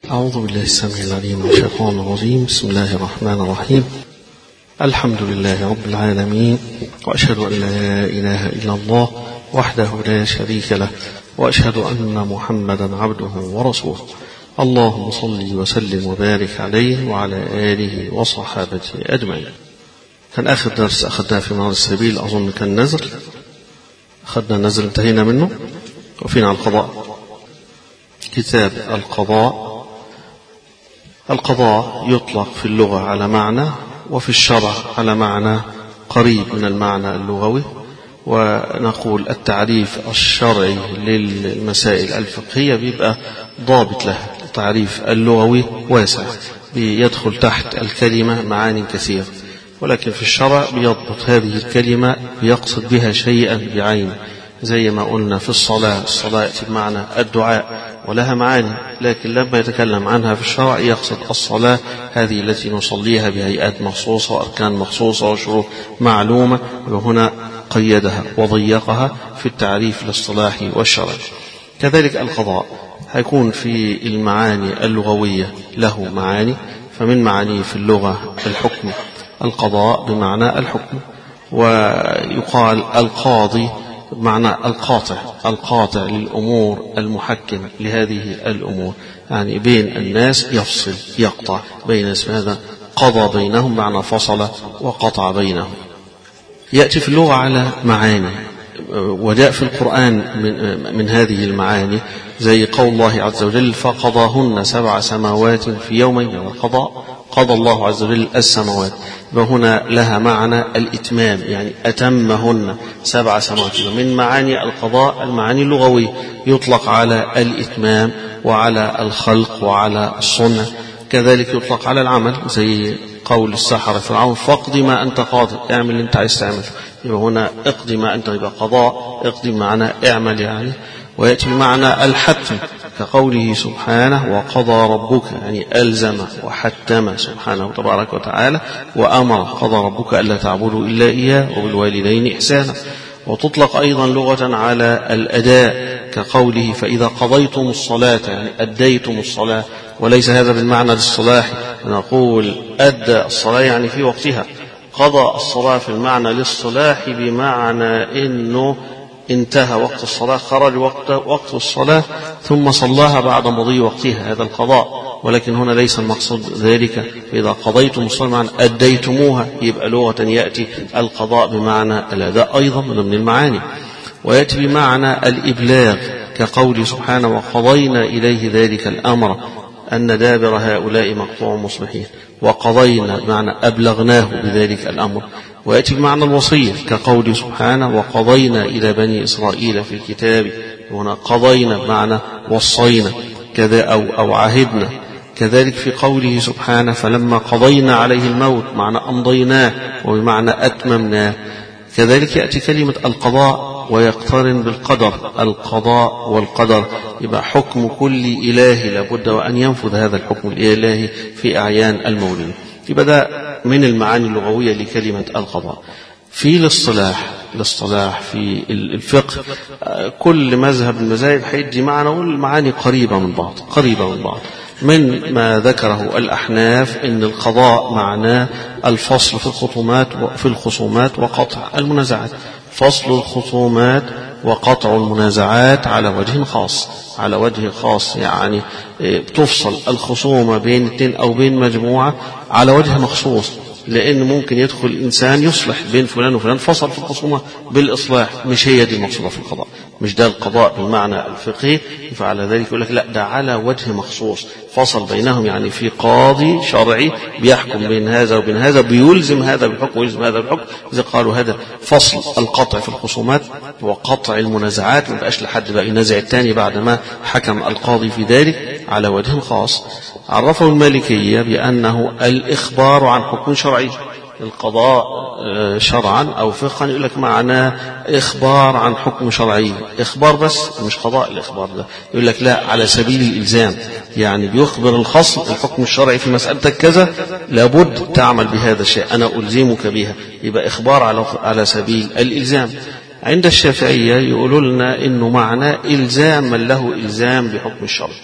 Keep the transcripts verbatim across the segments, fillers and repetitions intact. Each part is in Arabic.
أعوذ بالله السميع العليم من الشيطان الرجيم. بسم الله الرحمن الرحيم. الحمد لله رب العالمين، وأشهد أن لا إله إلا الله وحده لا شريك له، وأشهد أن محمدا عبده ورسوله. اللهم صل وسلم وبارك عليه وعلى آله وصحابته أجمعين. كان آخر درس أخذناه في منار السبيل أظن كان نزل، أخذنا نزل انتهينا منه، وفينا على القضاء. كتاب القضاء. القضاء يطلق في اللغة على معنى، وفي الشرع على معنى قريب من المعنى اللغوي. ونقول التعريف الشرعي للمسائل الفقهية بيبقى ضابط لها. التعريف اللغوي واسع، بيدخل تحت الكلمة معاني كثيرة، ولكن في الشرع بيضبط هذه الكلمة بيقصد بها شيئا بعينه، زي ما قلنا في الصلاة. الصلاة يأتي بمعنى الدعاء ولها معاني، لكن لما يتكلم عنها في الشرع يقصد الصلاة هذه التي نصليها بهيئات مخصوصة وأركان مخصوصة وشروط معلومة، وهنا قيدها وضيقها في التعريف الاصطلاحي والشرعي. كذلك القضاء هيكون في المعاني اللغوية له معاني، فمن معانيه في اللغة الحكم. القضاء بمعنى الحكم، ويقال القاضي بمعنى القاطع، القاطع للأمور المحكم لهذه الأمور، يعني بين الناس يفصل يقطع بين الناس، هذا قضى بينهم معنى فصل وقطع بينهم. يأتي في اللغة على معاني، وجاء في القرآن من, من هذه المعاني زي قول الله عز وجل فقضاهن سبع سماوات في يومين. القضاء قضى الله عز وجل السماوات، وهنا لها معنى الإتمام، يعني أتمهن سبع سماوات. من معاني القضاء المعاني اللغوية، يطلق على الإتمام وعلى الخلق وعلى الصنع. كذلك يطلق على العمل زي قول السحرة فرعون فاقض ما أنت قاضي، اعمل اللي أنت عايز تعمل. يبقى هنا اقضي ما أنت، يبقى قضاء اقضي معنى اعمل يعني. ويأتي بمعنى الحتم كقوله سبحانه وقضى ربك، يعني ألزم وحتم سبحانه تبارك وتعالى وأمر قضى ربك ألا تعبدوا إلا إياه وبالوالدين إحسانا. وتطلق أيضا لغة على الأداء كقوله فإذا قضيتم الصلاة، يعني أديتم الصلاة، وليس هذا بالمعنى للصلاح، نقول أدى الصلاة يعني في وقتها. قضى الصلاة في المعنى للصلاح بمعنى إنه انتهى وقت الصلاة، خرج وقت وقت الصلاة ثم صلاها بعد مضي وقتها، هذا القضاء. ولكن هنا ليس المقصود ذلك. فإذا قضيتم الصلاة معنى أديتموها، يبقى لغة يأتي القضاء بمعنى الأداء أيضا من المعاني. ويأتي بمعنى الإبلاغ كقول سبحانه وقضينا إليه ذلك الأمر أن دابر هؤلاء مقطوع مصبحين. وقضينا بمعنى أبلغناه بذلك الأمر. ويأتي بمعنى الوصية كقول سبحانه وقضينا إلى بني إسرائيل في الكتاب، هنا قضينا بمعنى وصينا كذا أو, أو عهدنا. كذلك في قوله سبحانه فلما قضينا عليه الموت معنى أمضيناه وبمعنى أتممناه. كذلك يأتي كلمة القضاء ويقترن بالقدر، القضاء والقدر، يبقى حكم كل إله لابد وأن ينفذ هذا الحكم الإلهي في أعيان المولين. يبقى ده من المعاني اللغوية لكلمة القضاء. في الاصطلاح، الاصطلاح في الفقه كل مذهب من المذاهب هيدي معنى، والمعاني قريبة من بعض قريبة من بعض. من ما ذكره الأحناف إن القضاء معناه الفصل في الخصومات في الخصومات وقطع المنازعات، فصل الخصومات وقطع المنازعات على وجه خاص، على وجه خاص يعني تفصل الخصومة بين اثنين أو بين مجموعة على وجه مخصوص. لأن ممكن يدخل إنسان يصلح بين فلان وفلان، فصل في الخصومة بالإصلاح، مش هي دي المقصودة في القضاء، مش ده القضاء بالمعنى الفقهي. فعلى ذلك يقول لك لا، ده على وجه مخصوص، فصل بينهم، يعني في قاضي شرعي بيحكم بين هذا وبين هذا، بيلزم هذا بالحكم ويلزم هذا بالحكم. إذا قالوا هذا فصل القطع في الخصومات وقطع المنازعات، ما بقاش لحد بقى ينازع الثاني بعد ما حكم القاضي في ذلك على وجه خاص. عرفه المالكية بأنه الإخبار عن حكم شرعي. القضاء شرعا أو فقها يقول لك معناه إخبار عن حكم شرعي، إخبار بس مش قضاء. الإخبار ده يقول لك لا، على سبيل الإلزام، يعني بيخبر الخصم الحكم الشرعي في مسألتك كذا، لابد تعمل بهذا الشيء، أنا ألزمك بها. يبقى إخبار على على سبيل الإلزام. عند الشافعية يقولوا لنا إنه معناه إلزام من له إلزام بحكم الشرع،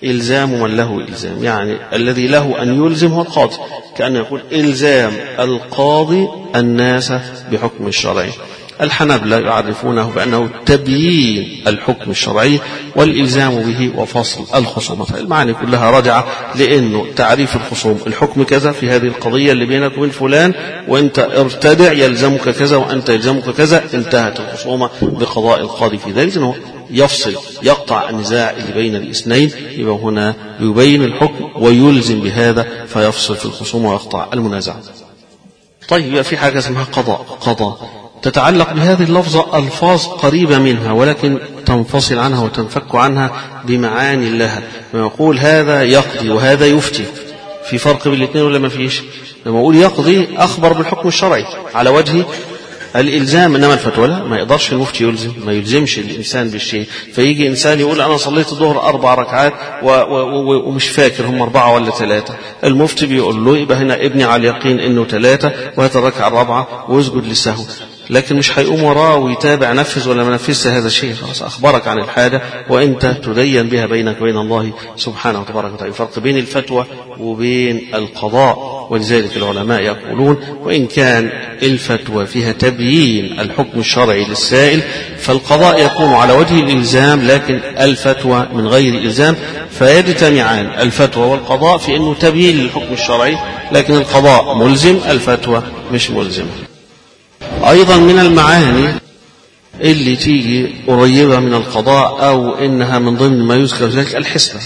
إلزام من له إلزام، يعني الذي له أن يلزم هو القاضي، كأنه يقول إلزام القاضي الناس بحكم الشرعي. الحنابلة يعرفونه بأنه تبيين الحكم الشرعي والإلزام به وفصل الخصومة. المعاني كلها راجعة لأنه تعريف الخصوم الحكم كذا في هذه القضية اللي بينك وبين فلان، وأنت ارتدع يلزمك كذا وأنت يلزمك كذا، انتهت الخصومة بقضاء القاضي في ذلك، أنه يفصل يقطع النزاع اللي بين الاثنين، يبقى هنا يبين الحكم ويلزم بهذا فيفصل في الخصومة ويقطع المنازعة. طيب يبقى في حاجة اسمها قضاء. قضاء تتعلق بهذه اللفظة ألفاظ قريبة منها ولكن تنفصل عنها وتنفك عنها بمعاني لها. لما يقول هذا يقضي وهذا يفتي، في فرق بين الاثنين ولا ما فيش؟ لما يقول يقضي أخبر بالحكم الشرعي على وجه الإلزام، إنما الفتوى لا، ما يقدرش المفتي يلزم، ما يلزمش الإنسان بالشيء. فيجي إنسان يقول أنا صليت الظهر أربع ركعات و... و... ومش فاكر هم أربعة ولا ثلاثة، المفتي بيقول له يبقى هنا ابني على اليقين إنه ثلاثة وهات الركعة الرابعة واسجد للسهو، لكن مش هيقوم وراه ويتابع نفذ ولا ما نفذش، هذا شيء خلاص أخبرك عن الحاجة وأنت تدين بها بينك وبين الله سبحانه وتبارك وتعالى. فرق بين الفتوى وبين القضاء، ولذلك العلماء يقولون وإن كان الفتوى فيها تبيين الحكم الشرعي للسائل فالقضاء يكون على وجه الإلزام، لكن الفتوى من غير إلزام، فيجتمعان الفتوى والقضاء في أنه تبيين للحكم الشرعي، لكن القضاء ملزم الفتوى مش ملزم. أيضا من المعاني اللي تيجي قريبة من القضاء أو إنها من ضمن ما يذكر ذلك الحسبة.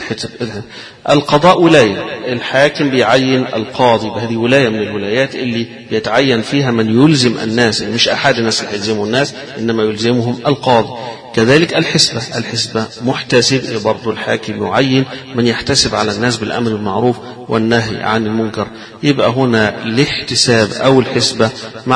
القضاء ولاية، الحاكم بيعين القاضي، بهذه ولاية من الولايات اللي يتعين فيها من يلزم الناس، مش أحد الناس اللي يلزموا الناس إنما يلزمهم القاضي. كذلك الحسبة، الحسبة محتسب، برضو الحاكم يعين من يحتسب على الناس بالأمر بالمعروف والنهي عن المنكر. يبقى هنا الاحتساب أو الحسبة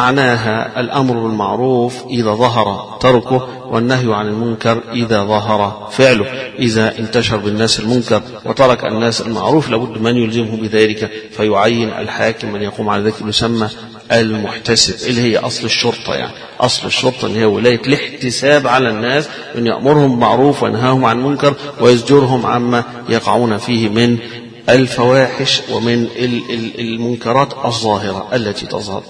معناها الأمر بالمعروف إذا ظهر تركه والنهي عن المنكر إذا ظهر فعله. إذا انتشر بالناس المنكر وترك الناس المعروف لابد من يلزمه بذلك، فيعين الحاكم من يقوم على ذلك، يسمى المحتسب، اللي هي أصل الشرطة. يعني أصل الشرطة اللي هي ولاية الاحتساب على الناس، أن يأمرهم بالمعروف وينهاهم عن المنكر ويزجرهم عما يقعون فيه من الفواحش ومن المنكرات الظاهرة التي تظهر.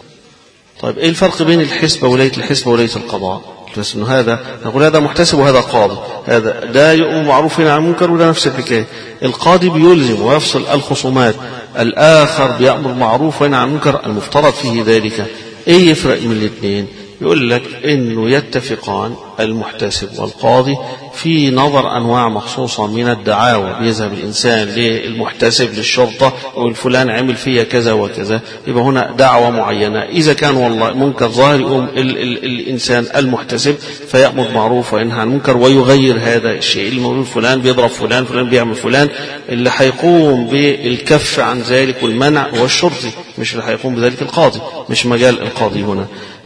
طيب إيه الفرق بين الحسبة ولاية الحسبة ولاية القضاء؟ بس إنه هذا نقول هذا محتسب وهذا قاضي، هذا ده يؤمر معروف عن المنكر وده نفس الحكاية. القاضي بيلزم ويفصل الخصومات، الآخر بيأمر معروف وينهى عن المنكر، المفترض فيه ذلك. إيه يفرق من الاثنين؟ يقول لك إنه يتفقان المحتسب والقاضي في نظر أنواع مخصوصة من الدعاوى. بيذهب الإنسان للمحتسب للشرطة والفلان عمل فيها كذا وكذا، يبقى هنا دعوة معينة. إذا كان والله منكر ظاهر يقوم ال ال الإنسان المحتسب فيأمر معروف وينهى عن المنكر ويغير هذا الشيء. الموجود فلان بيضرب فلان، فلان بيعمل فلان، اللي هيقوم بالكف عن ذلك والمنع هو الشرطي، مش اللي هيقوم بذلك القاضي، مش مجال القاضي هنا.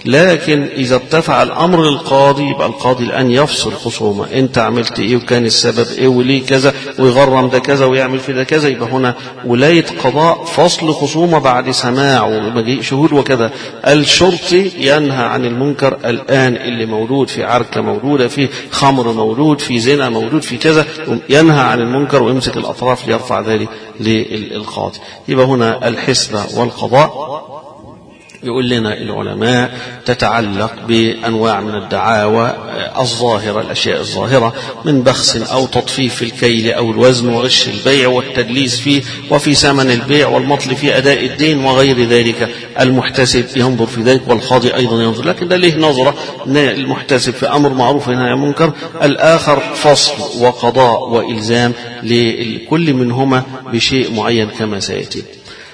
لكن إذا ارتفع الأمر للقاضي يبقى القاضي الآن يفصل خصومة، أنت عملت إيه وكان السبب إيه وليه كذا ويغرم ده كذا ويعمل في ده كذا. يبقى هنا ولاية قضاء فصل خصومة بعد سماع ومجيء شهود وكذا. الشرطي ينهى عن المنكر الآن اللي موجود في عركة موجودة، في خمر موجود، في زنا موجود، في كذا، ينهى عن المنكر ويمسك الأطراف ليرفع ذلك للقاضي. يبقى هنا الحسبة والقضاء يقول لنا العلماء تتعلق بأنواع من الدعاوى الظاهرة، الأشياء الظاهرة من بخس أو تطفيف في الكيل أو الوزن وغش البيع والتدليس فيه وفي ثمن البيع والمطل في أداء الدين وغير ذلك. المحتسب ينظر في ذلك والقاضي أيضا ينظر، لكن ده له نظرة. المحتسب في أمر معروف ونهي عن منكر، الآخر فصل وقضاء وإلزام لكل منهما بشيء معين كما سيأتي.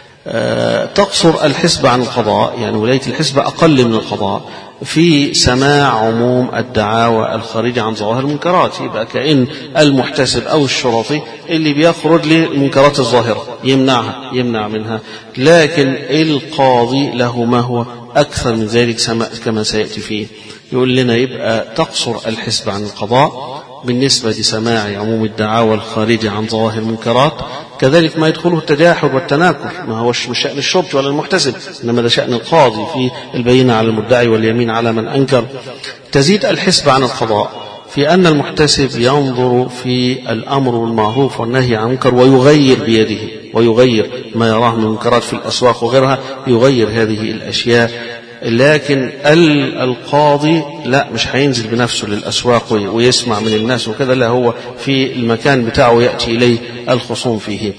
تقصر الحسبة عن القضاء، يعني ولاية الحسبة أقل من القضاء في سماع عموم الدعاوى الخارجة عن ظواهر المنكرات. يبقى كأن المحتسب أو الشرطي اللي بيخرج للمنكرات الظاهرة يمنعها يمنع منها، لكن القاضي له ما هو أكثر من ذلك كما سيأتي فيه. يقول لنا يبقى تقصر الحسبة عن القضاء بالنسبة لسماع عموم الدعاوى الخارجة عن ظواهر المنكرات. كذلك ما يدخله التجاحر والتناكر، ما هوش مش شأن الشرطي ولا المحتسب، إنما ده شأن القاضي في البينة على المدعي واليمين على من أنكر. تزيد الحسبة عن القضاء في أن المحتسب ينظر في الأمر بالمعروف والنهي عن المنكر ويغير بيده، ويغير ما يراه من منكرات في الأسواق وغيرها، يغير هذه الأشياء. لكن القاضي لا، مش هينزل بنفسه للأسواق ويسمع من الناس وكذا، لا، هو في المكان بتاعه يأتي إليه الخصوم فيه.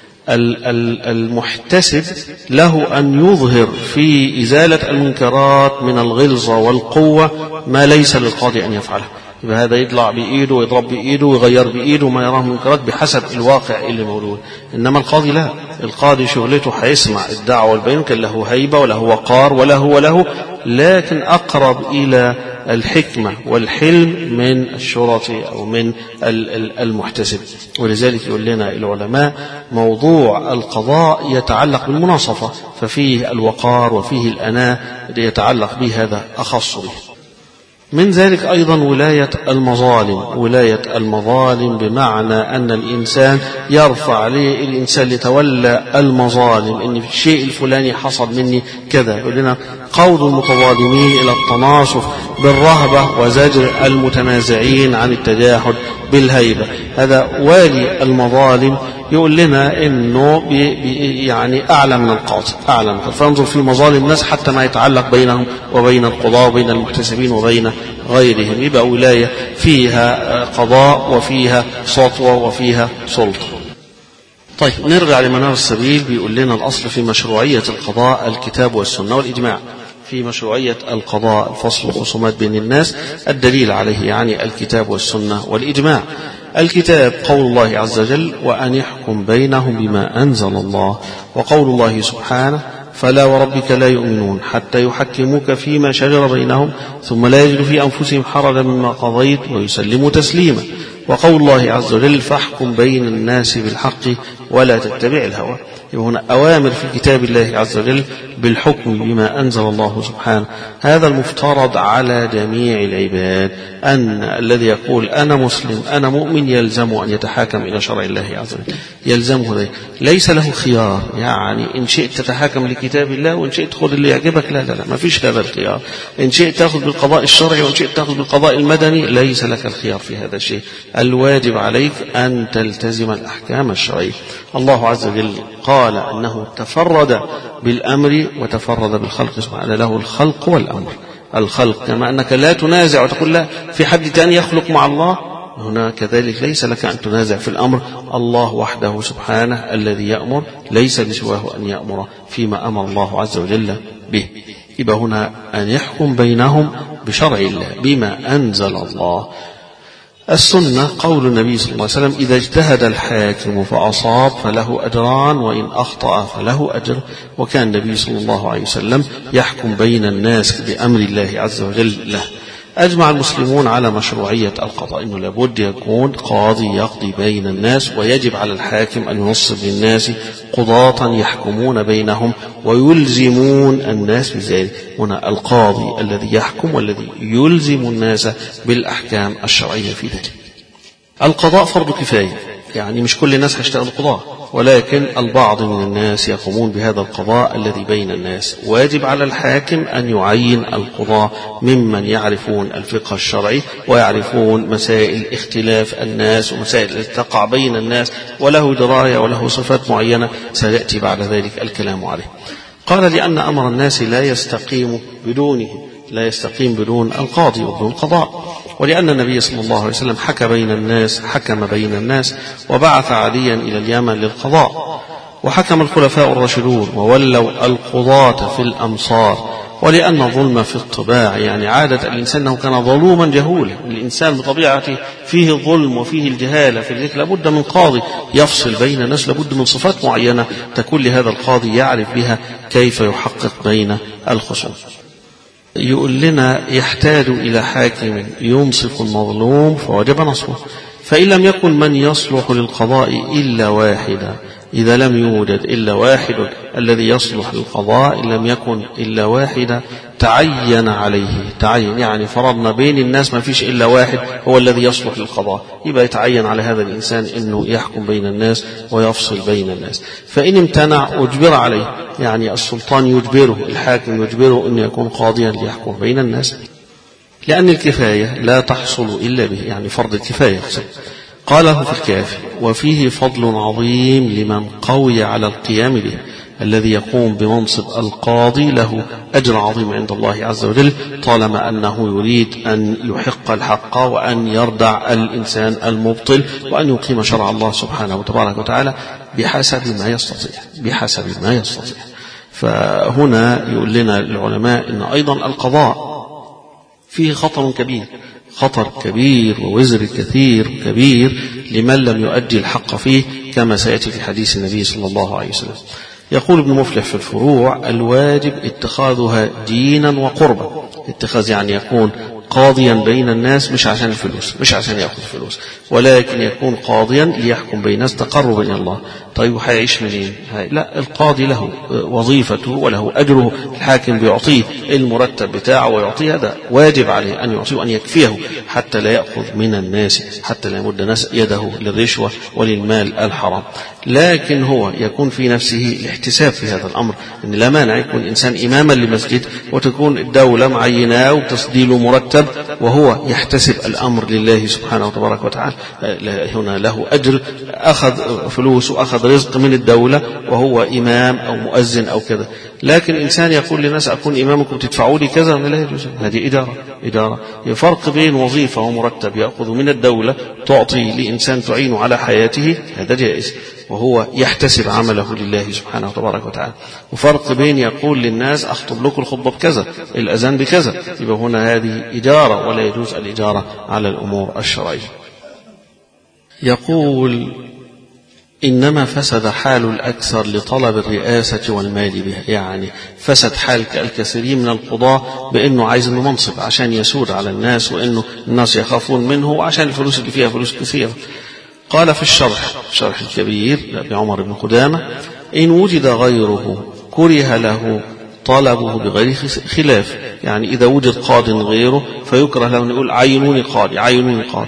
المحتسب له أن يظهر في إزالة المنكرات من الغلظة والقوة ما ليس للقاضي أن يفعله. يبقى هذا يطلع بإيده ويضرب بإيده ويغير بإيده ما يراه منكرات بحسب الواقع اللي موجود. إنما القاضي لا، القاضي شغلته هيسمع الدعوة والبيان، كان له هيبة وله وقار وله وله لكن أقرب إلى الحكمة والحلم من الشرطي أو من المحتسب. ولذلك يقول لنا العلماء موضوع القضاء يتعلق بالمناصفة، ففيه الوقار وفيه الأناة يتعلق به، هذا أخص به. من ذلك أيضا ولاية المظالم. ولاية المظالم بمعنى أن الإنسان يرفع عليه الإنسان لتولى المظالم، إن الشيء الفلاني حصل مني كذا. يقول لنا قود المتظالمين إلى التناصف بالرهبة وزجر المتنازعين عن التجاهل بالهيبة. هذا والي المظالم يقول لنا إنه بي بي يعني أعلى من القاضي، أعلى من القاضي، فانظر في مظالم الناس حتى ما يتعلق بينهم وبين القضاء وبين المحتسبين وبين غيرهم. يبقى ولاية فيها قضاء وفيها سطوة وفيها سلطة. طيب نرجع لمنار السبيل. بيقول لنا الأصل في مشروعية القضاء الكتاب والسنة والإجماع. في مشروعية القضاء فصل الخصومات بين الناس الدليل عليه يعني الكتاب والسنة والإجماع. الكتاب قول الله عز وجل وأن يحكم بينهم بما أنزل الله، وقول الله سبحانه فلا وربك لا يؤمنون حتى يحكموك فيما شجر بينهم ثم لا يجدوا في أنفسهم حرجا مما قضيت ويسلموا تسليما، وقول الله عز وجل فاحكم بين الناس بالحق ولا تتبع الهوى. هنا أوامر في كتاب الله عز وجل بالحكم بما أنزل الله سبحانه. هذا المفترض على جميع العباد، أن الذي يقول أنا مسلم أنا مؤمن يلزم أن يتحاكم إلى شرع الله عز وجل، يلزمه ذلك، ليس له خيار. يعني إن شئت تتحاكم لكتاب الله وإن شئت تأخذ اللي يعجبك، لا لا لا، ما فيش هذا الخيار. إن شئت تأخذ بالقضاء الشرعي وإن شئت تأخذ بالقضاء المدني، ليس لك الخيار في هذا الشيء. الواجب عليك أن تلتزم الأحكام الشرعية. الله عز وجل قال أنه تفرد بالأمر وتفرد بالخلق، سبحانه له الخلق والأمر. الخلق كما أنك لا تنازع وتقول لا في حد تاني يخلق مع الله، هنا كذلك ليس لك أن تنازع في الأمر. الله وحده سبحانه الذي يأمر، ليس لسواه أن يأمر فيما أمر الله عز وجل به. يبقى هنا أن يحكم بينهم بشرع الله بما أنزل الله. السنة قول النبي صلى الله عليه وسلم إذا اجتهد الحاكم فأصاب فله أجران وإن أخطأ فله أجر. وكان النبي صلى الله عليه وسلم يحكم بين الناس بأمر الله عز وجل له. أجمع المسلمون على مشروعية القضاء، إنه لابد يكون قاضي يقضي بين الناس، ويجب على الحاكم أن ينصب للناس قضاة يحكمون بينهم ويلزمون الناس بذلك. هنا القاضي الذي يحكم والذي يلزم الناس بالأحكام الشرعية في ذلك. القضاء فرض كفاية، يعني مش كل الناس هيشتغل قضاء، ولكن البعض من الناس يقومون بهذا القضاء الذي بين الناس. واجب على الحاكم أن يعين القضاة ممن يعرفون الفقه الشرعي ويعرفون مسائل اختلاف الناس ومسائل التي تقع بين الناس، وله دراية وله صفات معينة سيأتي بعد ذلك الكلام عليه. قال لأن أمر الناس لا يستقيم بدونه، لا يستقيم بدون القاضي وبدون القضاء. ولأن النبي صلى الله عليه وسلم حكى بين الناس حكم بين الناس وبعث عليا إلى اليمن للقضاء، وحكم الخلفاء الراشدون وولوا القضاة في الأمصار. ولأن الظلم في الطباع، يعني عادة الإنسان أنه كان ظلوما جهولا، الإنسان بطبيعته فيه الظلم وفيه الجهالة، في ذلك لابد من قاضي يفصل بين الناس، لابد من صفات معينة تكون لهذا القاضي يعرف بها كيف يحقق بين الخصوم. يقول لنا يحتاج إلى حاكم ينصف المظلوم فوجب نصفه، فإن لم يكن من يصلح للقضاء إلا واحدا، إذا لم يوجد إلا واحد الذي يصلح للقضاء، إن لم يكن إلا واحدا تعين عليه، تعين يعني فرضنا بين الناس ما فيش إلا واحد هو الذي يصلح للقضاء، يبقى يتعين على هذا الإنسان أنه يحكم بين الناس ويفصل بين الناس. فإن امتنع أجبر عليه، يعني السلطان يجبره، الحاكم يجبره أن يكون قاضيا ليحكم بين الناس. لأن الكفاية لا تحصل إلا به، يعني فرض الكفاية. قاله في الكافي: وفيه فضل عظيم لمن قوي على القيام به، الذي يقوم بمنصب القاضي له أجر عظيم عند الله عز وجل، طالما أنه يريد أن يحق الحق وأن يردع الإنسان المبطل وأن يقيم شرع الله سبحانه وتبارك وتعالى بحسب ما يستطيع بحسب ما يستطيع. فهنا يقول لنا العلماء أن أيضا القضاء فيه خطر كبير، خطر كبير ووزر كثير كبير لمن لم يؤدي الحق فيه، كما سيأتي في حديث النبي صلى الله عليه وسلم. يقول ابن مفلح في الفروع: الواجب اتخاذها دينا وقربا. اتخاذ يعني يكون قاضيا بين الناس، مش عشان الفلوس، مش عشان يأخذ فلوس، ولكن يكون قاضيا ليحكم بين الناس تقربا إلى الله. طيب هيعيش منين؟ لا، القاضي له وظيفته وله أجره، الحاكم بيعطيه المرتب بتاعه ويعطيه، هذا واجب عليه أن يعطيه وأن يكفيه حتى لا يأخذ من الناس، حتى لا يمد ناس يده للرشوة وللمال الحرام. لكن هو يكون في نفسه الاحتساب في هذا الأمر، أن لا مانع يكون إنسان إماما لمسجد وتكون الدولة معيناه وتصديله مرتب وهو يحتسب الأمر لله سبحانه وتبارك وتعالى، هنا له أجر، أخذ فلوس وأخذ رزق من الدولة وهو إمام أو مؤذن أو كذا. لكن إنسان يقول للناس: أكون إمامكم تدفعوا لي كذا، لا يجوز، هذه إدارة إدارة فرق بين وظيفة ومرتب يأخذ من الدولة تعطي لإنسان تعين على حياته، هذا جائز وهو يحتسب عمله لله سبحانه وتبارك وتعالى. وفرق بين يقول للناس: أخطب لكم الخطبة بكذا، الأذان بكذا، يبقى هنا هذه إدارة ولا يجوز الإدارة على الأمور الشرعية. يقول: إنما فسد حال الأكثر لطلب الرئاسة والمال بها، يعني فسد حال الكثيرين من القضاة بأنه عايز انه منصب عشان يسود على الناس وأنه الناس يخافون منه وعشان الفلوس اللي فيها فلوس كثيرة. قال في الشرح شرح الكبير لعمر بن قدامة: إن وجد غيره كره له طلبه بغير خلاف، يعني إذا وجد قاض غيره فيكره له أن يقول: عينوني قاضي عينوني قاضي.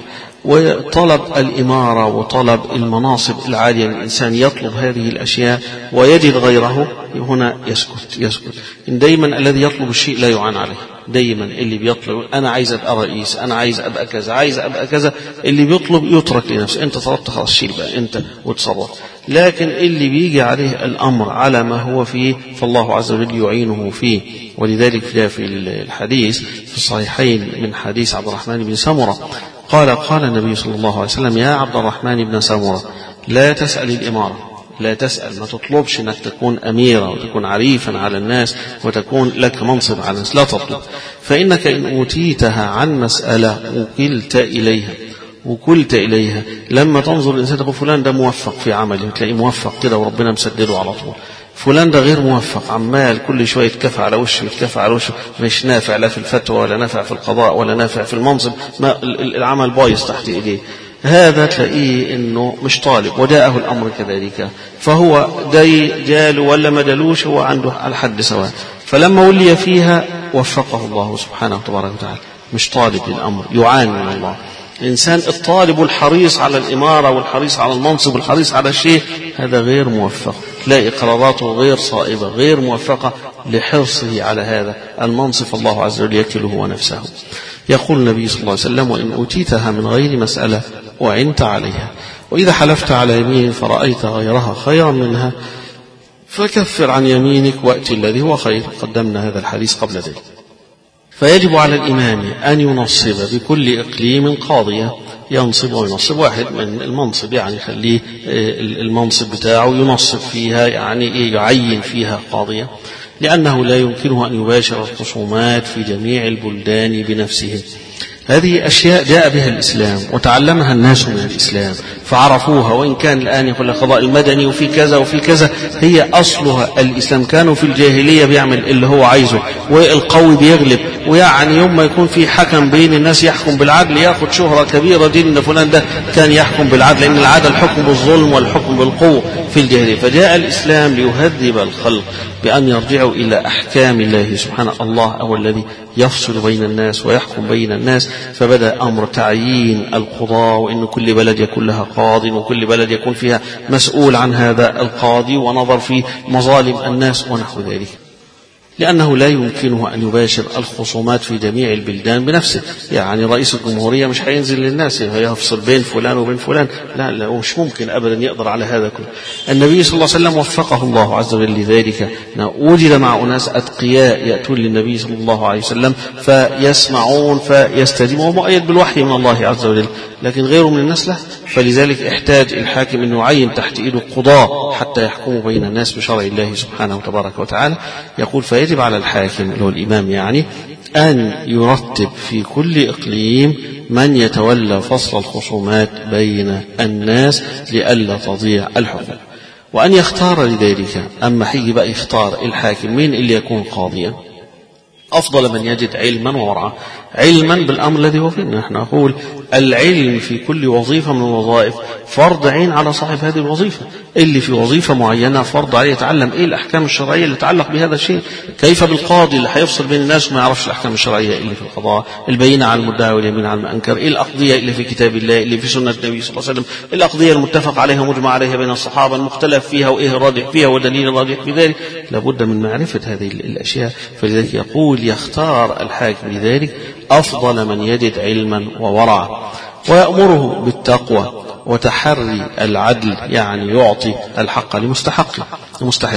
وطلب الإمارة وطلب المناصب العالية الإنسان يطلب هذه الأشياء ويجد غيره، هنا يسكت يسكت. إن دايما الذي يطلب الشيء لا يعان عليه، دايما اللي بيطلب أنا عايز أبقى رئيس، أنا عايز أبقى كذا، عايز أبقى كذا، اللي بيطلب يترك لنفسه، أنت طلبت خلاص شيل بقى أنت وتصرف. لكن اللي بيجي عليه الأمر على ما هو فيه فالله عز وجل يعينه فيه. ولذلك جاء في الحديث في الصحيحين من حديث عبد الرحمن بن سمرة قال: قال النبي صلى الله عليه وسلم: يا عبد الرحمن بن سمرة، لا تسأل الإمارة، لا تسأل، ما تطلبش أنك تكون أميرا وتكون عريفا على الناس وتكون لك منصب على الناس، لا تطلب، فإنك إن أوتيتها عن مسألة وكلت إليها وكلت إليها. لما تنظر الإنسان تقول فلان ده موفق في عمله، تلاقيه موفق كده وربنا مسدده على طول، فلان ده غير موفق، عمال كل شوية يتكفى على وشه يتكفى على وشه، مش نافع لا في الفتوى ولا نافع في القضاء ولا نافع في المنصب، ما العمل بايظ تحت إيديه. هذا تلاقيه إنه مش طالب، وجاءه الأمر كذلك، فهو داي جاله ولا ما جالوش هو عنده على حد سواء. فلما ولي فيها وفقه الله سبحانه وتبارك وتعالى، مش طالب للأمر، يعاني من الله. الإنسان الطالب الحريص على الإمارة والحريص على المنصب والحريص على الشيء، هذا غير موفق، تلاقي قراراته غير صائبة غير موفقة لحرصه على هذا المنصب، الله عز وجل يكله هو نفسه. يقول النبي صلى الله عليه وسلم: وإن أوتيتها من غير مسألة وعنت عليها، وإذا حلفت على يمين فرأيت غيرها خيرا منها فكفر عن يمينك وأت الذي هو خير. قدمنا هذا الحديث قبل ذلك. فيجب على الإمام أن ينصب بكل إقليم قاضية، ينصب وينصب واحد من المنصب، يعني يخليه المنصب بتاعه ينصب فيها، يعني يعين فيها قاضية، لأنه لا يمكنه أن يباشر الخصومات في جميع البلدان بنفسه. هذه أشياء جاء بها الإسلام وتعلمها الناس من الإسلام فعرفوها، وإن كان الآن يقول القضاء المدني وفي كذا وفي كذا، هي أصلها الإسلام. كانوا في الجاهلية بيعمل اللي هو عايزه والقوي بيغلب، ويعني يوم ما يكون في حكم بين الناس يحكم بالعدل ياخد شهرة كبيرة دي إن فلان ده كان يحكم بالعدل، لأن العدل الحكم بالظلم والحكم بالقوة في الجاهلية. فجاء الإسلام ليهذب الخلق بأن يرجعوا إلى أحكام الله سبحانه. الله هو الذي يفصل بين الناس ويحكم بين الناس، فبدأ أمر تعيين القضاء، وإن كل بلد يكون لها قاضي وكل بلد يكون فيها مسؤول عن هذا القاضي ونظر في مظالم الناس ونحو ذلك. لأنه لا يمكنه أن يباشر الخصومات في جميع البلدان بنفسه. يعني رئيس الجمهورية مش هينزل للناس يفصل بين فلان وبين فلان، لا لا مش ممكن أبدا يقدر على هذا كله. النبي صلى الله عليه وسلم وفقه الله عز وجل لذلك، وجد مع أناس أتقياء يأتون للنبي صلى الله عليه وسلم فيسمعون فيستجيبون، ومؤيد بالوحي من الله عز وجل، لكن غيره من الناس لا. فلذلك احتاج الحاكم أن يعين تحت إيده قضاة حتى يحكموا بين الناس بشرع الله سبحانه وتبارك وتعالى. يقول فيجب على الحاكم اللي هو الإمام يعني أن يرتب في كل إقليم من يتولى فصل الخصومات بين الناس لئلا تضيع الحكم، وأن يختار لذلك. أما حيجي بقى يختار الحاكم مين اللي يكون قاضيا، أفضل من يجد علما وورعا. علما بالأمر الذي هو فيه، نحن نقول العلم في كل وظيفة من الوظائف فرض عين على صاحب هذه الوظيفة. اللي في وظيفة معينة فرض عليه يتعلم إيه الأحكام الشرعية اللي تتعلق بهذا الشيء. كيف بالقاضي اللي هيفصل بين الناس وما يعرفش الأحكام الشرعية اللي في القضاء، البينة على المدعي واليمين على المنكر، إيه الأقضية اللي في كتاب الله اللي في سنة النبي صلى الله عليه وسلم، الأقضية المتفق عليها مجمع عليها بين الصحابة المختلف فيها وإيه الراجح فيها ودليل الراجح في ذلك. لابد من معرفة هذه الأشياء. فلذلك يقول يختار الحاكم لذلك أفضل من يجد علما وورعا، ويأمره بالتقوى وتحري العدل، يعني يعطي الحق لمستحقه لمستحق.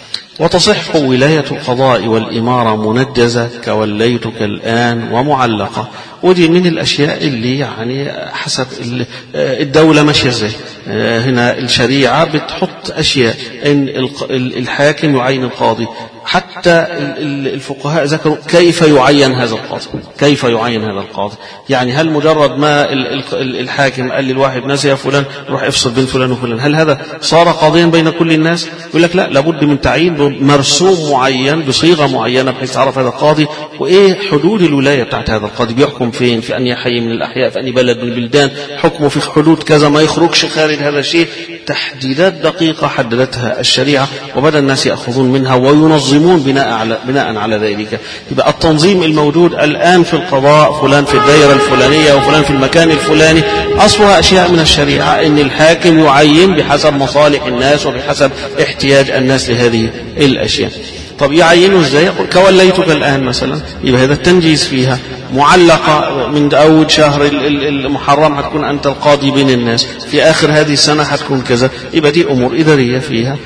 وتصح ولاية القضاء والإمارة منجزة كوليتك الآن ومعلقة. ودي من الأشياء اللي يعني حسب الدولة ماشية ازاي. هنا الشريعة بتحط أشياء إن الحاكم يعين القاضي، حتى الفقهاء ذكروا كيف يعين هذا القاضي، كيف يعين هذا القاضي. يعني هل مجرد ما الحاكم قال للواحد ناس يا فلان روح افصل بين فلان وفلان، هل هذا صار قاضيا بين كل الناس؟ يقول لك لا، لابد من تعيين مرسوم معين بصيغة معينة بحيث تعرف هذا القاضي وإيه حدود الولاية بتاعت هذا القاضي، بيحكم فين، في أي حي من الأحياء، في أي بلد من البلدان، حكمه في حدود كذا، ما يخرجش خارج هذا الشيء. تحديدات دقيقة حددتها الشريعة وبدأ الناس يأخذون منها وينظمون بناء على بناء على ذلك. يبقى التنظيم الموجود الآن في القضاء، فلان في الدائرة الفلانية وفلان في المكان الفلاني، أصلها أشياء من الشريعة، إن الحاكم يعين بحسب مصالح الناس وبحسب احتياج الناس لهذه الأشياء. طب يعينوا ازاي؟ كوليتك الآن مثلا، يبقى هذا التنجيز فيها. معلقة من أول شهر المحرم هتكون أنت القاضي بين الناس، في آخر هذه السنة هتكون كذا. يبقى دي أمور إدارية فيها.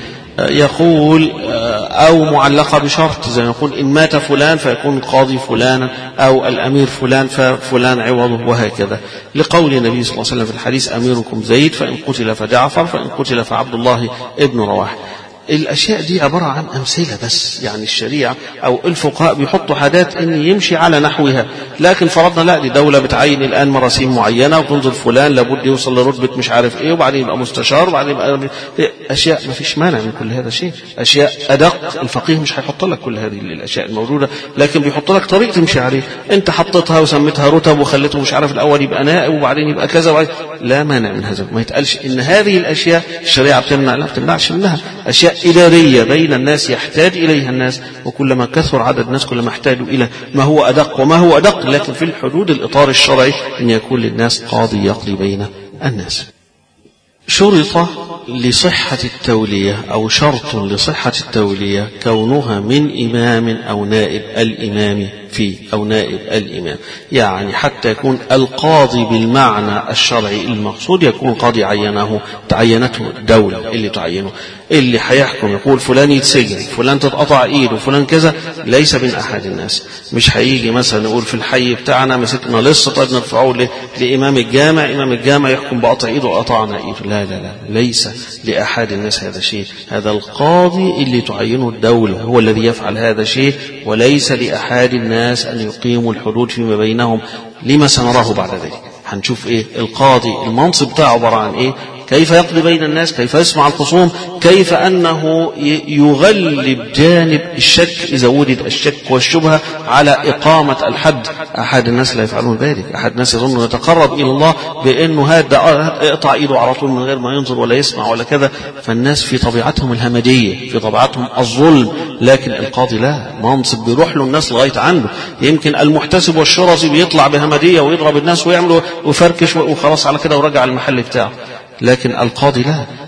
يقول أو معلقة بشرط، زي ما يقول إن مات فلان فيكون القاضي فلانا أو الأمير فلان ففلان عوضه، وهكذا. لقول النبي صلى الله عليه وسلم في الحديث أميركم زيد، فإن قتل فجعفر، فإن قتل فعبد الله ابن رواحة. الأشياء دي عبارة عن أمثلة بس، يعني الشريعة أو الفقهاء بيحطوا حاجات إن يمشي على نحوها. لكن فرضنا لا، دي دولة بتعين الآن مراسيم معينة وتنظر فلان لابد يوصل لرتبة مش عارف إيه، وبعدين يبقى مستشار، وبعدين يبقى أشياء ما فيش مانع من كل هذا الشيء. أشياء أدق، الفقيه مش هيحط لك كل هذه الأشياء الموجودة، لكن بيحط لك طريق تمشي عليه. أنت حطيتها وسميتها رتب وخليته مش عارف الأول يبقى نائب وبعدين يبقى كذا وبعدين. لا مانع من هذا، ما يتقالش إن هذه الأشياء الشريعة بتمنع، لا بتمنعش منها. أشياء إدارية بين الناس يحتاج إليها الناس، وكلما كثر عدد الناس كلما احتاجوا إلى ما هو أدق وما هو أدق، لكن في الحدود الإطار الشرعي أن يكون للناس قاضي يقضي بين الناس. شرط لصحة التولية أو شرط لصحة التولية كونها من إمام أو نائب الإمام في أو نائب الإمام، يعني حتى يكون القاضي بالمعنى الشرعي المقصود يكون قاضي عينه تعينته الدولة اللي تعينه، اللي هيحكم يقول فلان يتسجن، فلان تتقطع ايده، فلان كذا، ليس من أحد الناس. مش هيجي مثلا نقول في الحي بتاعنا مسكنا لص طيب نرفعه لإمام الجامع، إمام الجامع يحكم بقطع ايده وقطعنا ايده، لا لا لا، ليس لأحد الناس هذا الشيء. هذا القاضي اللي تعينه الدولة هو الذي يفعل هذا الشيء، وليس لأحد الناس أن يقيموا الحدود فيما بينهم، لما سنراه بعد ذلك. هنشوف ايه القاضي المنصب بتاعه عبارة عن ايه، كيف يقضي بين الناس، كيف يسمع الخصوم، كيف أنه يغلب جانب الشك إذا وجد الشك والشبهة على إقامة الحد. أحد الناس لا يفعلون ذلك، أحد الناس يظن يتقرب إلى الله بأنه هذا اقطع إيده على طول من غير ما ينظر ولا يسمع ولا كذا. فالناس في طبيعتهم الهمجية، في طبيعتهم الظلم، لكن القاضي لا، منصب بيروح له الناس لغاية عنده. يمكن المحتسب والشرطي بيطلع بهمجية ويضرب الناس ويعمل ويفركش وخلاص على كده ورجع المحل بتاعه، لكن القاضي لا،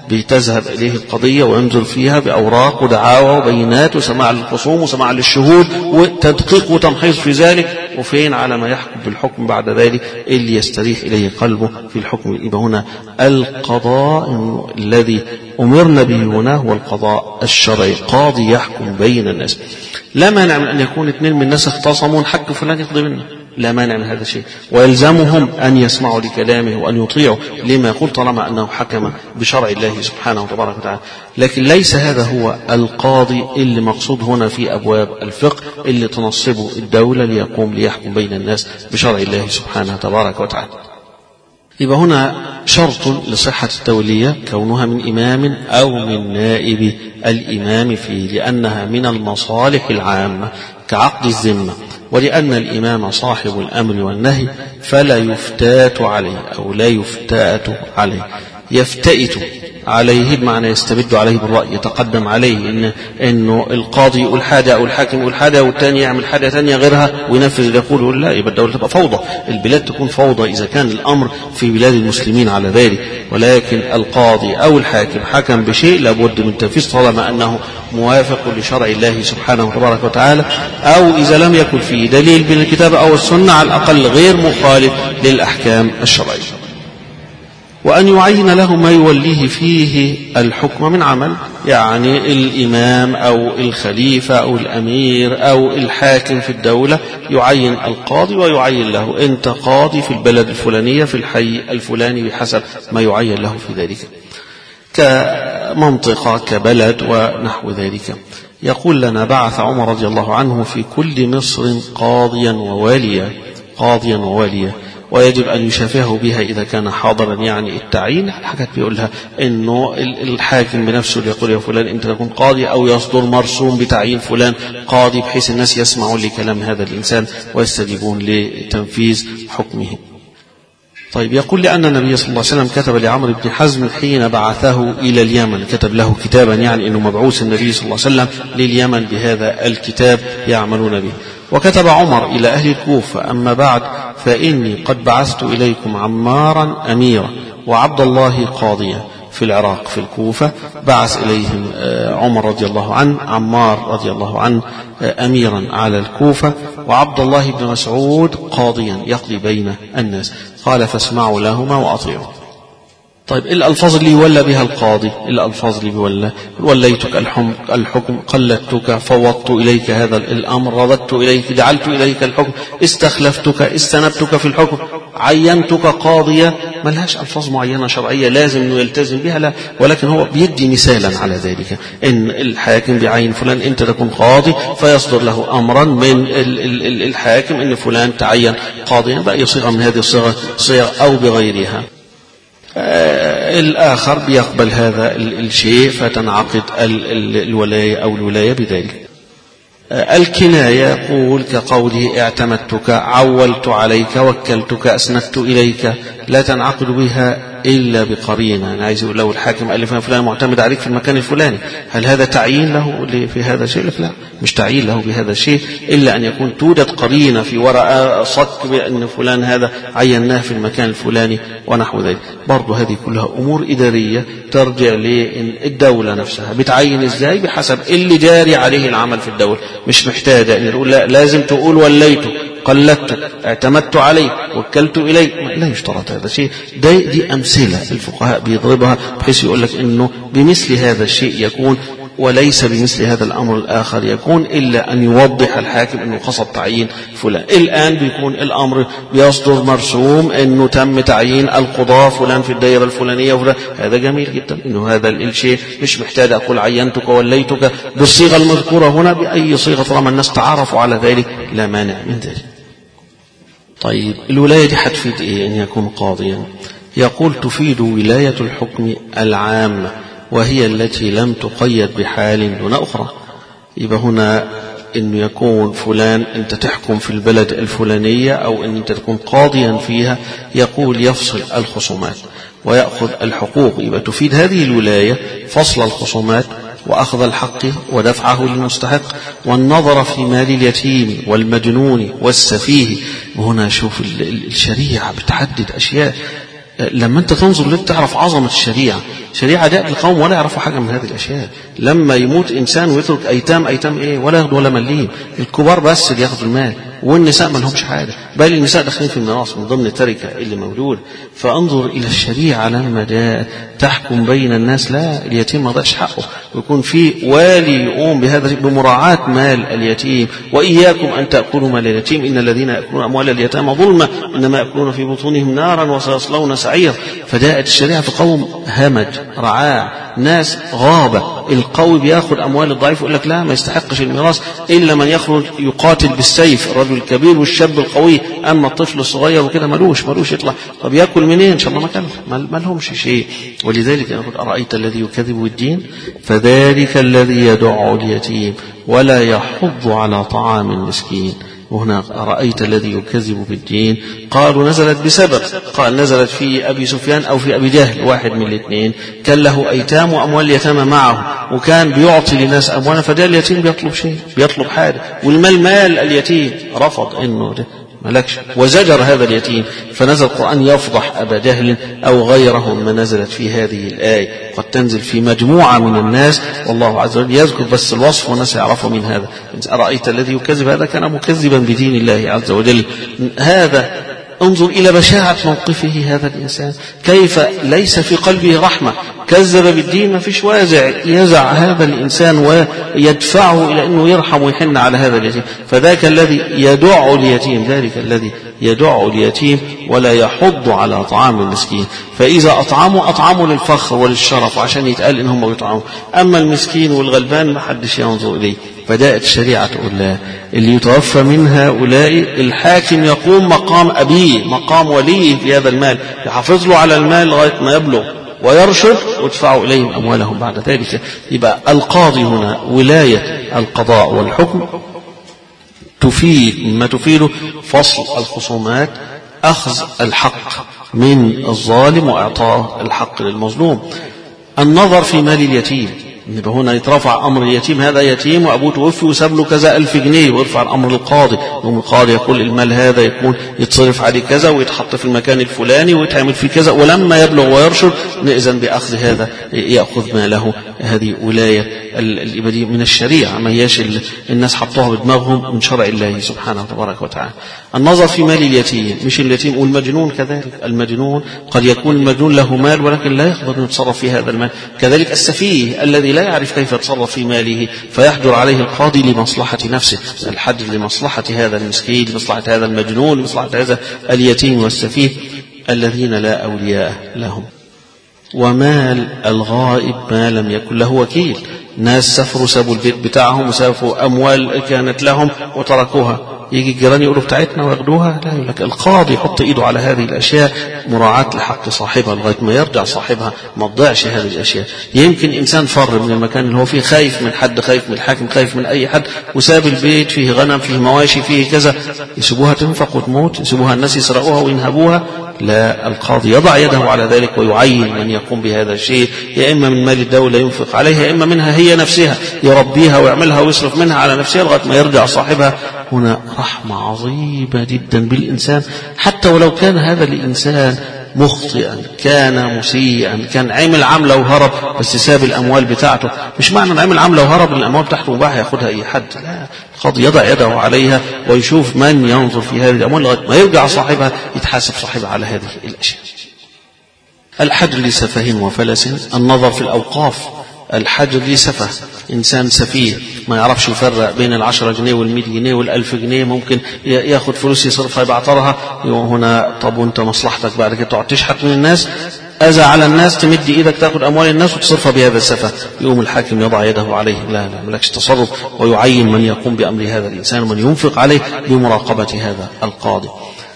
بتذهب إليه القضية وينظر فيها بأوراق ودعاوى وبينات وسماع للخصوم وسماع للشهود وتدقيق وتمحيص في ذلك، وفين على ما يحكم بالحكم بعد ذلك اللي يستريح إليه قلبه في الحكم. يبقى هنا القضاء الذي أمرنا به هنا هو القضاء الشرعي، قاضي يحكم بين الناس. لا مانع من أن يكون اثنين من الناس اختصموا حق فلان يقضي منه، لا مانع من هذا الشيء، ويلزمهم أن يسمعوا لكلامه وأن يطيعوا لما يقول طالما أنه حكم بشرع الله سبحانه وتبارك وتعالى. لكن ليس هذا هو القاضي اللي مقصود هنا في أبواب الفقه اللي تنصبه الدولة ليقوم ليحكم بين الناس بشرع الله سبحانه وتبارك وتعالى. يبقى هنا شرط لصحة التولية كونها من إمام أو من نائب الإمام فيه، لأنها من المصالح العامة كعقد الذمة، ولأن الإمام صاحب الأمر والنهي فلا يفتات عليه أو لا يفتات عليه. يفتئت عليه بمعنى يستبد عليه بالرأي، يتقدم عليه إن إنه القاضي يقول حاجة أو الحاكم يقول حاجة والتاني يعمل حاجة تانية غيرها وينفذ اللي يقوله. لا، يبقى الدولة تبقى فوضى، البلاد تكون فوضى إذا كان الأمر في بلاد المسلمين على ذلك. ولكن القاضي أو الحاكم حكم بشيء لابد من تنفيذ طالما أنه موافق لشرع الله سبحانه وتبارك وتعالى، أو إذا لم يكن فيه دليل من الكتاب أو السنة على الأقل غير مخالف للأحكام الشرعية. وأن يعين له ما يوليه فيه الحكم من عمل، يعني الإمام أو الخليفة أو الأمير أو الحاكم في الدولة يعين القاضي ويعين له أنت قاضي في البلد الفلانية في الحي الفلاني بحسب ما يعين له في ذلك كمنطقة كبلد ونحو ذلك. يقول لنا بعث عمر رضي الله عنه في كل مصر قاضيا وواليا، قاضيا وواليا، ويجب أن يشافهه بها إذا كان حاضرا، يعني التعيين حاجات بيقولها إنه الحاكم بنفسه يقول يا فلان أنت تكون قاضي، أو يصدر مرسوم بتعيين فلان قاضي بحيث الناس يسمعون لكلام هذا الإنسان ويستجيبون لتنفيذ حكمه. طيب، يقول لأن النبي صلى الله عليه وسلم كتب لعمرو بن حزم حين بعثه إلى اليمن، كتب له كتابا يعني أنه مبعوث النبي صلى الله عليه وسلم لليمن بهذا الكتاب يعملون به. وكتب عمر إلى أهل الكوفة أما بعد فإني قد بعثت إليكم عمارا أميرا وعبد الله قاضيا في العراق. في الكوفة بعث إليهم عمر رضي الله عنه عمار رضي الله عنه أميرا على الكوفة، وعبد الله بن مسعود قاضيا يقضي بين الناس. قال فاسمعوا لهما وأطيعوا. طيب، الألفاظ اللي يولى بها القاضي، الألفاظ اللي يولى: وليتك الحكم، قلدتك، فوضت إليك هذا الأمر، رددت إليك، جعلت إليك الحكم، استخلفتك، استنبتك في الحكم، عينتك قاضية. ما لهاش ألفاظ معينة شرعية لازم أنه يلتزم بها، لا، ولكن هو بيدي مثالا على ذلك. إن الحاكم بعين فلان أنت تكون قاضي، فيصدر له أمرا من الحاكم أن فلان تعين قاضيا بأي صيغة من هذه الصيغ صيغ أو بغيرها. آه الآخر بيقبل هذا الشيء فتنعقد الولاية أو الولاية بذلك. آه الكناية يقول كقوله اعتمدتك، عولت عليك، وكلتك، أسندت إليك، لا تنعقد بها إلا بقرينة. أنا عايز أقول لو الحاكم قال لي فلان معتمد عليك في المكان الفلاني، هل هذا تعيين له في هذا الشيء؟ لا، مش تعيين له بهذا الشيء إلا أن يكون توجد قرينة في ورقة صك بأن فلان هذا عيناه في المكان الفلاني ونحو ذلك. برضو هذه كلها أمور إدارية ترجع للدولة نفسها بتعين إزاي بحسب اللي جاري عليه العمل في الدولة. مش محتاجة أن يقول لا لازم تقول وليته، قلدت، اعتمدت عليه، وكلت إليه، لا يشترط هذا الشيء. دي أمثلة الفقهاء بيضربها بحيث يقول لك إنه بمثل هذا الشيء يكون، وليس بمثل هذا الأمر الآخر يكون، إلا أن يوضح الحاكم أنه قصد تعيين فلان. الآن بيكون الأمر بيصدر مرسوم أنه تم تعيين القضاء فلان في الدائرة الفلانية وفلان. هذا جميل جدا، أنه هذا الشيء مش محتاج أقول عينتك وليتك بالصيغة المذكورة هنا، بأي صيغة طالما الناس تعرفوا على ذلك لا مانع من ذلك. طيب، الولاية دي حتفيد إيه أن يكون قاضيا؟ يقول تفيد ولاية الحكم العامة، وهي التي لم تقيد بحال دون أخرى. يبقى هنا أنه يكون فلان أنت تحكم في البلد الفلانية أو أن أنت تكون قاضيا فيها، يقول يفصل الخصومات ويأخذ الحقوق. يبقى تفيد هذه الولاية فصل الخصومات وأخذ الحق ودفعه للمستحق، والنظر في مال اليتيم والمجنون والسفيه. وهنا شوف الشريعة بتحدد أشياء لما أنت تنظر لك تعرف عظمة الشريعة. شريعة جاءت القوم ولا يعرفوا حاجة من هذه الأشياء. لما يموت إنسان ويترك أيتام، أيتام إيه؟ ولا ياخدوا ولا مليم، الكبار بس اللي ياخدوا المال، والنساء ما لهمش حاجة، بل النساء داخلين في الميراث من ضمن التركة اللي موجودة. فانظر إلى الشريعة لما جاءت تحكم بين الناس، لا اليتيم ما ضيعش حقه، ويكون في والي يقوم بهذا بمراعاة مال اليتيم. وإياكم أن تأكلوا مال اليتيم، إن الذين يأكلون أموال اليتامى ظلما إنما يأكلون في بطونهم نارا وسيصلون سعيرا. فجاءت الشريعة في قوم همج رعاع، ناس غابة، القوي بياخد أموال الضعيف ويقول لك لا ما يستحقش الميراث إلا من يخرج يقاتل بالسيف، الرجل الكبير والشاب القوي، أما الطفل الصغير وكده ملوش ملوش يطلع. طب يأكل منين؟ إن شاء الله ما كان ما لهمش شيء. ولذلك أقول أرأيت الذي يكذب بالدين فذلك الذي يدع اليتيم ولا يحض على طعام المسكين. وهنا أرأيت الذي يكذب بالدين قالوا نزلت بسبب، قال نزلت في أبي سفيان أو في أبي جهل، واحد من الاثنين كان له أيتام وأموال اليتامى معه، وكان بيعطي للناس أموالا، فده اليتيم بيطلب شيء، بيطلب حاجة، والمال مال اليتيم، رفض إنه ده ملكش وزجر هذا اليتيم. فنزل القرآن يفضح أبا جهل أو غيره ما نزلت في هذه الآية، قد تنزل في مجموعة من الناس والله عز وجل يذكر بس الوصف والناس يعرفوا من هذا. أرأيت الذي يكذب، هذا كان مكذبا بدين الله عز وجل. هذا انظر إلى بشاعة موقفه هذا الإنسان، كيف ليس في قلبه رحمة، كذب بالدين، ما فيش وازع يزع هذا الإنسان ويدفعه إلى أنه يرحم ويحن على هذا اليتيم. فذاك الذي يدع اليتيم، ذلك الذي يدع اليتيم ولا يحض على طعام المسكين. فإذا أطعموا أطعموا للفخر وللشرف وعشان يتقال إنهم بيطعموا، أما المسكين والغلبان ما حدش ينظر إليه. فجاءت الشريعة تقول لا، اللي يتوفى من هؤلاء الحاكم يقوم مقام أبيه، مقام وليه في هذا المال، يحافظ له على المال لغاية ما يبلغ ويرشد ويدفعوا إليهم أموالهم بعد ذلك. يبقى القاضي هنا ولاية القضاء والحكم تفيد ما تفيده فصل الخصومات، أخذ الحق من الظالم وإعطاء الحق للمظلوم. النظر في مال اليتيم، يبقى هنا يترفع أمر اليتيم، هذا يتيم وأبوه توفي وساب له كذا ألف جنيه، ويرفع الأمر للقاضي، يقوم القاضي يقول المال هذا يكون يتصرف عليه كذا ويتحط في المكان الفلاني ويتعمل فيه كذا، ولما يبلغ ويرشد نئذن بأخذ هذا يأخذ ماله. هذه ولاية الإبدي من الشريعة، ما هياش الناس حطوها بدماغهم من شرع الله سبحانه وتبارك وتعالى. النظر في مال اليتيم، مش اليتيم والمجنون كذلك، المجنون قد يكون المجنون له مال ولكن لا يقدر أن يتصرف في هذا المال، كذلك السفيه الذي لا يعرف كيف يتصرف في ماله، فيحجر عليه القاضي لمصلحة نفسه، الحجر لمصلحة هذا المسكين، لمصلحة هذا المجنون، لمصلحة هذا اليتيم والسفيه الذين لا أولياء لهم. ومال الغائب ما لم يكن له وكيل، ناس سافروا سابوا البيت بتاعهم وسافروا أموال كانت لهم وتركوها، يجي الجيران يقولوا بتاعتنا وياخدوها، لا، يقول لك القاضي يحط ايده على هذه الاشياء مراعاة لحق صاحبها لغايه ما يرجع صاحبها، ما تضيعش هذه الاشياء. يمكن انسان فر من المكان اللي هو فيه، خايف من حد، خايف من الحاكم، خايف من اي حد، وساب البيت فيه غنم، فيه مواشي، فيه كذا، يسيبوها تنفق وتموت، يسيبوها الناس يسرقوها وينهبوها؟ لا، القاضي يضع يده على ذلك ويعين من يقوم بهذا الشيء، يا اما من مال الدوله ينفق عليها، يا اما منها هي نفسها يربيها ويعملها ويصرف منها على نفسها لغايه ما يرجع صاحبها. هنا رحمة عظيمة جدا بالإنسان، حتى ولو كان هذا الإنسان مخطئا، كان مسيئا، كان عمل عملة وهرب بس ساب الأموال بتاعته، مش معنى أن عمل عملة وهرب الأموال بتاعته مباح يأخذها أي حد، لا، القاضي يضع يده عليها ويشوف من ينظر في هذه الأموال لغاية ما يرجع صاحبها، يتحاسب صاحبها على هذه الأشياء. الحجر لسفه وفلس، النظر في الأوقاف، الحجر لسفه، إنسان سفيه ما يعرفش يفرق بين العشرة جنيه والمئة جنيه والألف جنيه، ممكن ياخد فلوس يصرفها يبعترها. هنا طب وانت مصلحتك بعد كده تقعد تشحت من الناس، أذى على الناس، تمد إيدك تأخذ أموال الناس وتصرفها بهذا السفه، يقوم الحاكم يضع يده عليه، لا لا ملكش تصرف، ويعين من يقوم بأمر هذا الإنسان ومن ينفق عليه بمراقبة هذا القاضي.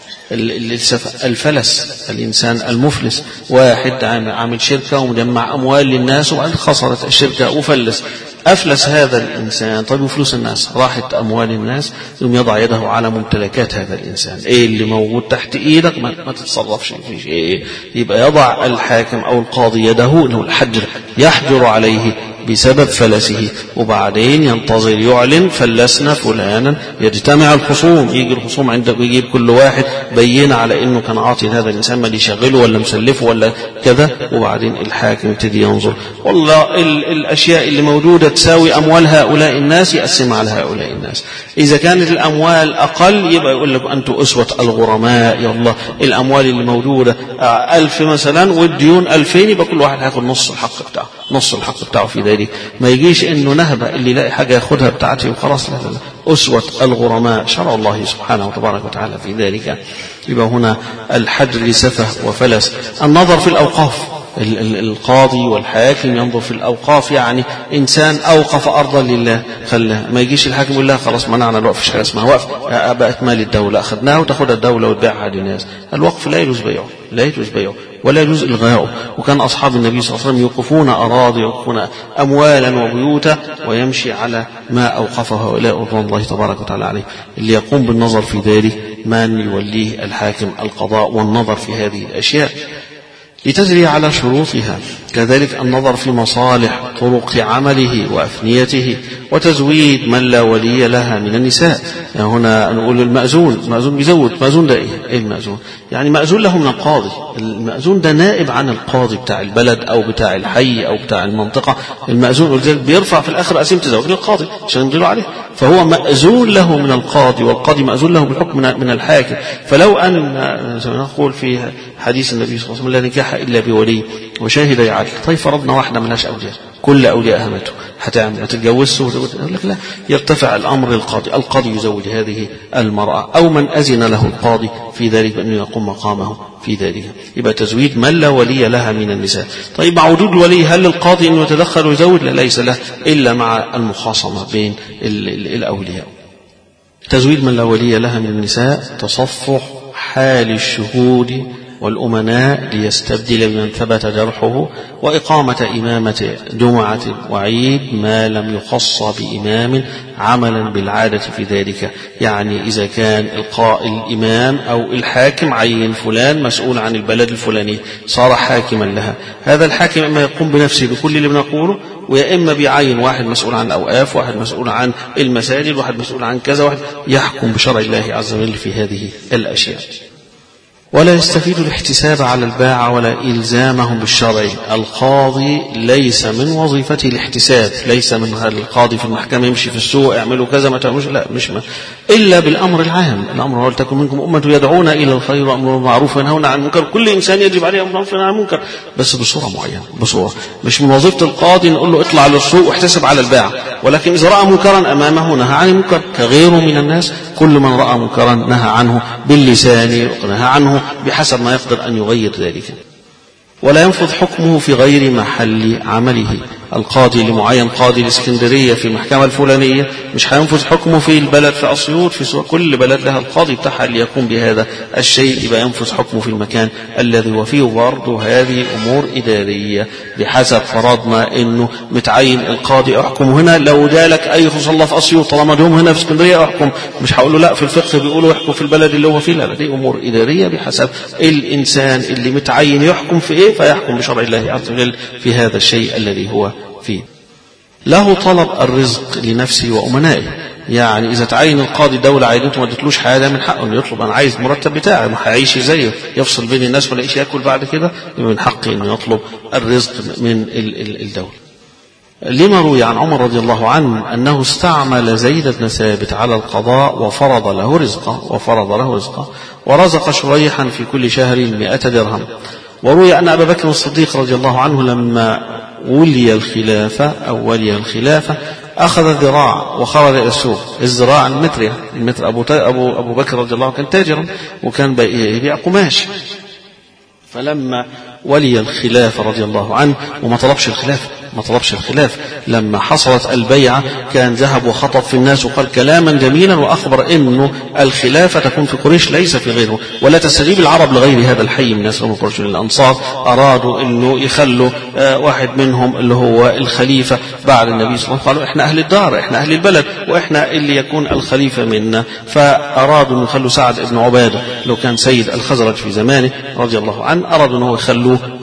الفلس، الإنسان المفلس، واحد عامل شركة ومجمع أموال للناس وبعد خسرت الشركة وفلس، أفلس هذا الإنسان. طيب وفلوس الناس راحت أموال الناس، ثم يضع يده على ممتلكات هذا الإنسان، إيه اللي موجود تحت إيدك ما, ما تتصرفش في شيء، يبقى يضع الحاكم أو القاضي يده له الحجر، يحجر عليه بسبب فلسه، وبعدين ينتظر يعلن فلسنا فلانا، يجتمع الخصوم، يجي الخصوم عنده ويجيب كل واحد بينه على انه كان عاطي هذا الانسان ما يشغله ولا مسلفه ولا كذا، وبعدين الحاكم يبتدي ينظر والله الاشياء اللي موجوده تساوي اموال هؤلاء الناس يقسمها على هؤلاء الناس. اذا كانت الاموال اقل يبقى يقول لك انتم اسوه الغرماء، يا الله الاموال اللي موجوده ألف مثلا والديون ألفين، يبقى كل واحد هياخد نص الحق بتاعه، نص الحق بتاعه في ذلك. ما يجيش انه نهبه اللي يلاقي حاجه ياخدها بتاعته وخلاص، لا لا لا، اسوه الغرماء شرع الله سبحانه وتبارك وتعالى في ذلك. يبقى هنا الحد لسفه وفلس. النظر في الاوقاف، القاضي والحاكم ينظر في الأوقاف، يعني إنسان أوقف أرضا لله خلاها، ما يجيش الحاكم يقول لها خلاص منعنا الوقف، مش حاجة اسمها وقف، بقت مال الدولة أخذناها وتاخدها الدولة وتبيعها للناس. الوقف لا يجوز بيعه، لا يجوز بيعه ولا يجوز إلغاؤه. وكان أصحاب النبي صلى الله عليه وسلم يوقفون أراضي ويوقفون أموالا وبيوتا ويمشي على ما أوقفه هؤلاء رضوان الله تبارك وتعالى عليه. اللي يقوم بالنظر في ذلك من يوليه الحاكم القضاء والنظر في هذه الأشياء لتجري على شروطها. كذلك النظر في مصالح طرق عمله وأفنيته، وتزويد من لا ولي لها من النساء. يعني هنا نقول المأذون، المأذون بيزود، المأذون ده إيه؟ إيه المأذون؟ يعني مأذون له من القاضي، المأذون ده نائب عن القاضي بتاع البلد أو بتاع الحي أو بتاع المنطقة. المأذون بيرفع في الآخر قسيمة الزواج للقاضي عشان يمضيله عليه، فهو مأذون له من القاضي، والقاضي مأذون له بالحكم من الحاكم. فلو أن زي ما نقول في حديث النبي صلى الله عليه وسلم لا نكاح إلا بولي وشاهد يعدل، طيب فرضنا واحدة ملهاش أولياء، كل أولياء أهمته هتعمل هتتجوزه، يقول لك لا، يرتفع الأمر للقاضي، القاضي يزوج هذه المرأة أو من أذن له القاضي في ذلك بأنه يقوم مقامه في ذلك. يبقى تزويد من لا ولي لها من النساء. طيب مع وجود الولي هل للقاضي أنه يتدخل ويزوج؟ لا، ليس له إلا مع المخاصمة بين الأولياء. تزويد من لا ولي لها من النساء، تصفح حال الشهود والأمناء ليستبدل بمن ثبت جرحه، وإقامة إمامة جمعة وعيد ما لم يخص بإمام عملا بالعادة في ذلك. يعني إذا كان القاء الإمام أو الحاكم عين فلان مسؤول عن البلد الفلاني صار حاكما لها، هذا الحاكم إما يقوم بنفسه بكل اللي بنقوله، ويا إما بيعين واحد مسؤول عن الأوقاف، واحد مسؤول عن المساجد، واحد مسؤول عن كذا، واحد يحكم بشرع الله عز وجل في هذه الأشياء. ولا يستفيد الاحتساب على الباعة ولا إلزامهم بالشرع. القاضي ليس من وظيفته الاحتساب، ليس من القاضي في المحكمة يمشي في السوق اعملوا كذا ما تعملوش، لا، مش من. إلا بالأمر العام، الأمر هو لتكن منكم أمة يدعون إلى الخير وأمرهم بالمعروف وينهون عن المنكر. كل إنسان يجب عليه أمر بالمعروف وينهى عن المنكر، بس بصورة معينة، بصورة مش من وظيفة القاضي نقول له اطلع للسوق واحتسب على الباعة، ولكن إذا رأى منكرا أمامه نهى عن المنكر كغيره من الناس. كل من رأى منكرا نهى عنه باللسان ونهى عنه بحسب ما يقدر أن يغير ذلك. ولا ينفذ حكمه في غير محل عمله. القاضي لمعين قاضي الإسكندرية في المحكمة الفلانية مش هينفذ حكمه في البلد في أسيوط، في سوى كل بلد لها القاضي بتاعها اللي يقوم بهذا الشيء، يبقى ينفذ حكمه في المكان الذي هو فيه. برضه هذه أمور إدارية بحسب فرضنا إنه متعين القاضي أحكم هنا، لو جالك أي خصوص الله في أسيوط طالما دوم هنا في اسكندرية أحكم، مش هقول له لا في الفقه بيقولوا يحكم في البلد اللي هو فيه، لا، دي أمور إدارية بحسب الإنسان اللي متعين يحكم في إيه فيحكم بشرع الله عز وجل في هذا الشيء الذي هو فيه. له طلب الرزق لنفسه وأمنائه. يعني إذا تعين القاضي دولة عينته ما ادتلوش حاجة من حقه إنه يطلب أنا عايز المرتب بتاعي، ما هيعيش زيه يفصل بين الناس ولا إيش يأكل بعد كده، من حقه إنه يطلب الرزق من الدولة. لما روي عن عمر رضي الله عنه أنه استعمل زيد بن ثابت على القضاء وفرض له رزقه وفرض له رزقه ورزق شريحا في كل شهر مئة درهم. وروي أن أبا بكر الصديق رضي الله عنه لما ولي الخلافة أو ولي الخلافة أخذ ذراع وخرج إلى السوق. الذراع المتر، المتر أبو, أبو, أبو بكر رضي الله عنه كان تاجرا وكان يبيع قماش، فلما ولي الخلافة رضي الله عنه وما طلبش الخلافة ما طلبش الخلاف لما حصلت البيعة كان ذهب وخطب في الناس وقال كلاما جميلا وأخبر إنه الخلافة تكون في قريش ليس في غيره، ولا تستجيب العرب لغير هذا الحي من ناس قريش. الأنصار أرادوا إنه يخلوا واحد منهم اللي هو الخليفة بعد النبي صلى الله عليه وسلم، قالوا إحنا أهل الدار إحنا أهل البلد وإحنا اللي يكون الخليفة منا، فأرادوا أن يخلوا سعد بن عبادة لو كان سيد الخزرج في زمانه رضي الله عنه، أرادوا أنه يخلوه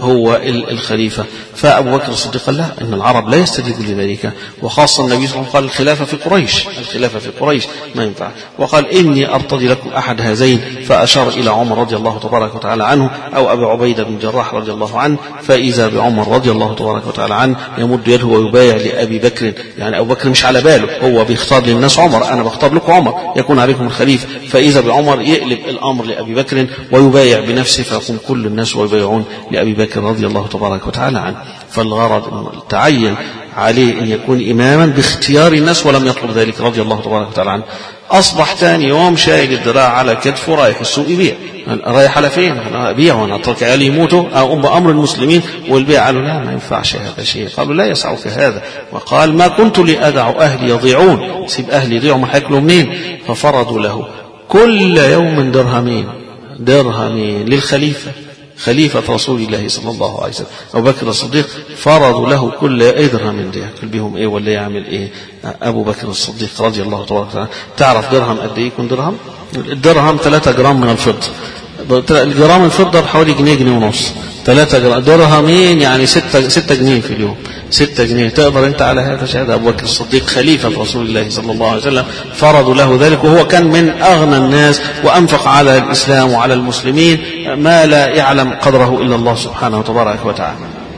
هو الخليفة. فأبو بكر الصديق قال لا، إن العرب لا يستجيب لذلك، وخاصة النبي صلى الله عليه وسلم قال الخلافة في قريش، الخلافة في قريش ما ينفع. وقال إني أرتضي لكم أحد هذين، فأشار إلى عمر رضي الله تبارك وتعالى عنه أو أبي عبيدة بن جراح رضي الله عنه، فإذا بعمر رضي الله تبارك وتعالى عنه يمد يده ويبايع لأبي بكر. يعني أبو بكر مش على باله، هو بيختار للناس عمر، أنا بختار لكم عمر يكون عليكم الخليفة. فإذا بعمر يقلب الأمر لأبي بكر ويبايع بنفسه، فيقوم كل الناس ويبايعون لأبي بكر رضي الله تبارك وتعالى عنه. فالغرض أنه تعين عليه أن يكون إماما باختيار الناس ولم يطلب ذلك رضي الله تبارك وتعالى عنه. أصبح ثاني يوم شايل الذراع على كتفه رايح السوق يبيع. رايح على فين؟ أنا أبيع وأنا أترك عيالي يموتوا أقوم بأمر المسلمين والبيع؟ قالوا لا، ما ينفعش هذا شيء. قالوا لا يسعك هذا. وقال ما كنت لأدع أهلي يضيعون، سيب أهلي يضيعوا ما هياكلوا منين؟ ففرضوا له كل يوم درهمين، درهمين للخليفة، خليفة رسول الله صلى الله عليه وسلم أبو بكر الصديق، فرضوا له كل درهم من ده يأكل بهم إيه ولا يعمل إيه. أبو بكر الصديق رضي الله تبارك وتعالى. تعرف درهم قد إيه يكون درهم؟ الدرهم ثلاثة جرام من الفضة، الجرام الفضة بحوالي جنيه جنيه ونص، ثلاثة جرام درهمين يعني ستة ستة جنيه في اليوم، ستة جنيه. تقدر أنت على هذا؟ شهادة أبو بكر الصديق خليفة رسول الله صلى الله عليه وسلم، فرضوا له ذلك، وهو كان من أغنى الناس وأنفق على الإسلام وعلى المسلمين ما لا يعلم قدره إلا الله سبحانه وتبارك وتعالى.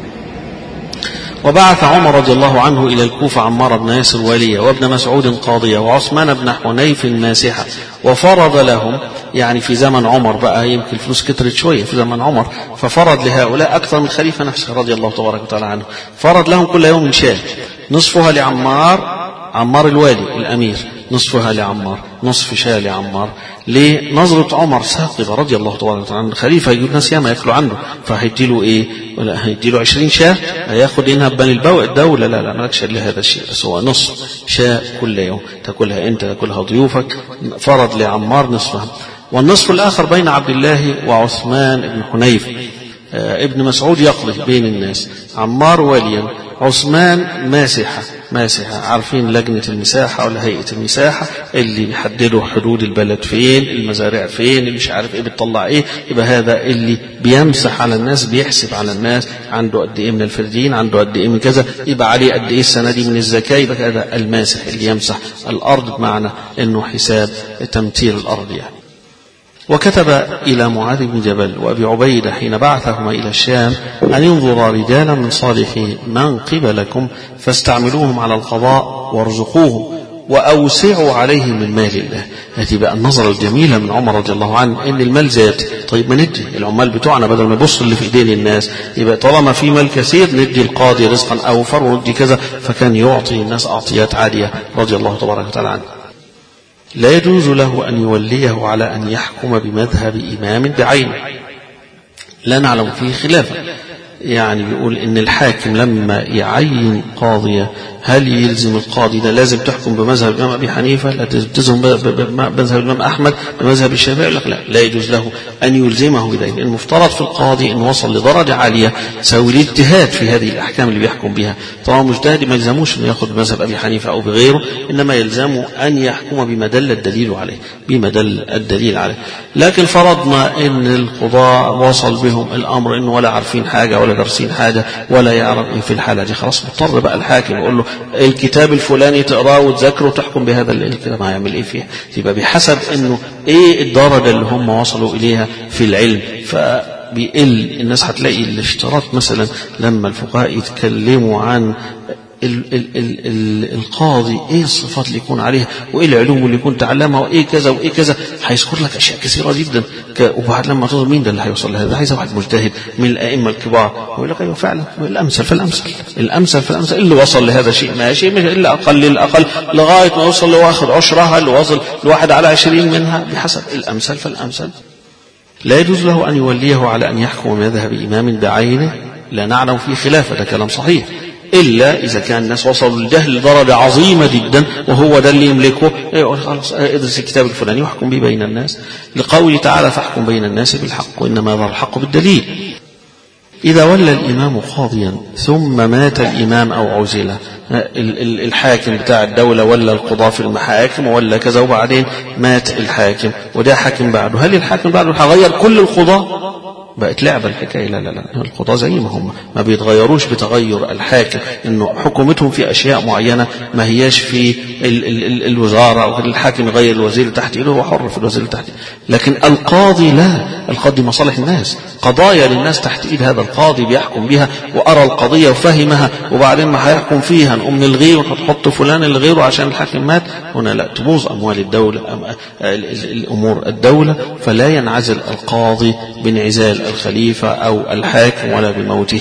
وبعث عمر رضي الله عنه إلى الكوفة عمار بن ياسر واليا، وابن مسعود قاضية، وعثمان بن حنيف ماسحة، وفرض لهم، يعني في زمن عمر بقى يمكن الفلوس كترت شوية في زمن عمر، ففرض لهؤلاء أكثر من خليفة نفسه رضي الله تبارك وتعالى عنه. فرض لهم كل يوم شاة، نصفها لعمار، عمار الوالي الأمير، نصفها لعمار، نصف شاة لعمار. لنظرة عمر ثاقبة رضي الله تبارك وتعالى عنه، خليفة يجيب ناس ياما ياكلوا عنده، فهيديله ايه؟ ولا هيديله عشرين شاة؟ هياخد انها بني البوء الدولة؟ لا لا، مالكش الا هذا الشيء، بس هو نصف شاة كل يوم، تاكلها انت تاكلها ضيوفك. فرض لعمار نصفها، والنصف الآخر بين عبد الله وعثمان بن حنيف. آه ابن مسعود يقضي بين الناس، عمار واليا، عثمان ماسحة. ماسحة عارفين لجنة المساحة ولا هيئة المساحة اللي بيحددوا حدود البلد فين، المزارع فين، اللي مش عارف ايه بتطلع ايه، يبقى هذا اللي بيمسح على الناس، بيحسب على الناس عنده قد ايه من الفردين، عنده قد ايه من كذا، يبقى عليه قد ايه السنة دي من الزكاة، يبقى هذا الماسح اللي يمسح الأرض، بمعنى انه حساب تمتير الأرض يعني. وكتب إلى معاذ بن جبل وأبي عبيدة حين بعثهما إلى الشام أن ينظر رجالا من صالح من قبلكم فاستعملوهم على القضاء وارزقوهم وأوسعوا عليهم من مال الله. هذه بقى النظرة الجميلة من عمر رضي الله عنه، إن المال زاد، طيب ما ندي العمال بتوعنا بدل ما يبص اللي في إيدين الناس، يبقى طالما في مال كثير ندي القاضي رزقا أوفر وندي كذا، فكان يعطي الناس أعطيات عالية رضي الله تبارك وتعالى عنه. لا يجوز له أن يوليه على أن يحكم بمذهب إمام بعينه، لا نعلم فيه خلافا. يعني بيقول إن الحاكم لما يعين قاضية، هل يلزم القاضي ده لازم تحكم بمذهب الإمام أبي حنيفة، لا تلزم بمذهب الإمام أحمد، بمذهب الشافعي؟ لا لا, لا يجوز له أن يلزمه بذلك. المفترض في القاضي إنه وصل لدرجة عالية سوي الاجتهاد في هذه الأحكام اللي بيحكم بها. طبعا مجتهد ما يلزموش إنه يأخذ بمذهب أبي حنيفة أو بغيره، إنما يلزمه أن يحكم بما دل الدليل عليه، بما دل الدليل عليه. لكن فرضنا إن القضاء وصل بهم الأمر إنه ولا عارفين حاجة ولا دارسين حاجة ولا يعرف إيه، في الحالة دي خلاص مضطر بقى الحاكم يقول له الكتاب الفلاني تقراه وتذاكره وتحكم بهذا الكلام، هيعمل ايه فيها؟ يبقى بحسب انه ايه الدرجه اللي هم وصلوا اليها في العلم، فبيقل الناس. هتلاقي الاشتراط مثلا لما الفقهاء يتكلموا عن ال ال ال ال القاضي ايه الصفات اللي يكون عليها وايه العلوم اللي يكون تعلمها وايه كذا وايه كذا، هيذكر لك اشياء كثيره جدا. وبعد لما تظهر مين ده اللي هيوصل لهذا؟ عايز واحد مجتهد من الائمه الكبار ويقول لك ايوه فعلا الامثل فالامثل الامثل فالامثل اللي وصل لهذا شيء ماشي، مش الا اقل الاقل لغايه ما يوصل لواخد عشرها، اللي وصل لواحد على عشرين منها، بحسب الامثل فالامثل. لا يجوز له ان يوليه على ان يحكم مذهب امام بعينه، لا نعلم فيه خلافه، ده كلام صحيح، إلا إذا كان الناس وصلوا للجهل لدرجة عظيمة جدا وهو ده اللي يملكه، يقول خلاص ادرس الكتاب الفلاني واحكم به بين الناس، لقوله تعالى فاحكم بين الناس بالحق وإنما يظهر الحق بالدليل. إذا ولى الإمام قاضيا ثم مات الإمام أو عزل، الحاكم بتاع الدولة ولا القضاة في المحاكم ولا كذا، وبعدين مات الحاكم وده حاكم بعده، هل الحاكم بعده هيغير كل القضاة؟ بقت لعبة الحكاية. لا لا لا، القضاة زي ما هم، ما بيتغيروش بتغير الحاكم، انه حكومتهم في اشياء معينة ما هياش في ال ال ال الوزارة، او الحاكم يغير الوزير اللي تحت ايده، هو حر في الوزير اللي تحت ايده. لكن القاضي لا، القاضي مصالح الناس، قضايا للناس تحت ايد هذا القاضي بيحكم بها، وارى القضية وفهمها، وبعدين ما هيحكم فيها نقوم نلغيه ونحط فلان اللي غيره عشان الحاكم مات. هنا لا، تبوظ اموال الدولة، الامور الدولة. فلا ينعزل القاضي بانعزال الخليفة أو الحاكم ولا بموته.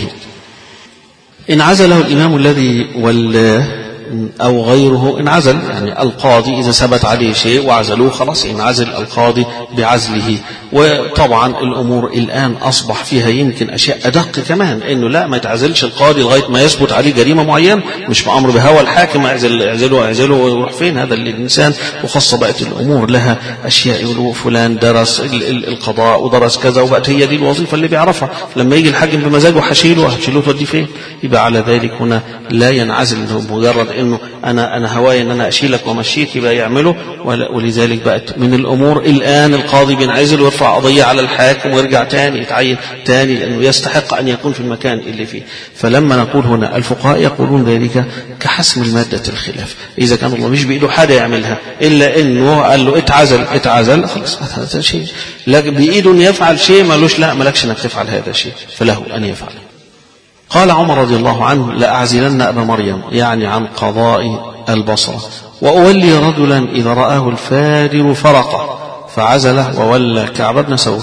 إن عزله الإمام الذي ولاه أو غيره انعزل، يعني القاضي إذا ثبت عليه شيء وعزلوه خلاص ينعزل القاضي بعزله. وطبعا الأمور الآن أصبح فيها يمكن أشياء أدق كمان، إنه لا ما يتعزلش القاضي لغاية ما يثبت عليه جريمة معينة، مش بأمر بهوى الحاكم اعزل اعزله اعزله ويروح فين هذا الإنسان. وخاصة بقت الأمور لها أشياء، يقولوا فلان درس القضاء ودرس كذا وبقت هي دي الوظيفة اللي بيعرفها، لما يجي الحاكم بمزاجه هشيله هشيله توديه فين. يبقى على ذلك هنا لا ينعزل مجرد انه انا انا هواي ان انا اشيلك وامشيك يبقى يعمله. ولذلك بقت من الامور الان القاضي بينعزل ويرفع قضيه على الحاكم ويرجع تاني يتعين تاني لانه يستحق ان يكون في المكان اللي فيه. فلما نقول هنا الفقهاء يقولون ذلك كحسم الماده الخلاف، اذا كان الله مش بايده حاجه يعملها الا انه قال له اتعزل اتعزل خلاص هذا شيء، لكن بايده ان يفعل شيء مالوش لا مالكش انك تفعل هذا الشيء، فله ان يفعل. قال عمر رضي الله عنه لأعزلن أبا مريم، يعني عن قضاء البصرة، وأولي رجلا إذا رآه الفاجر فرقه، فعزله وولى كعب بن سور.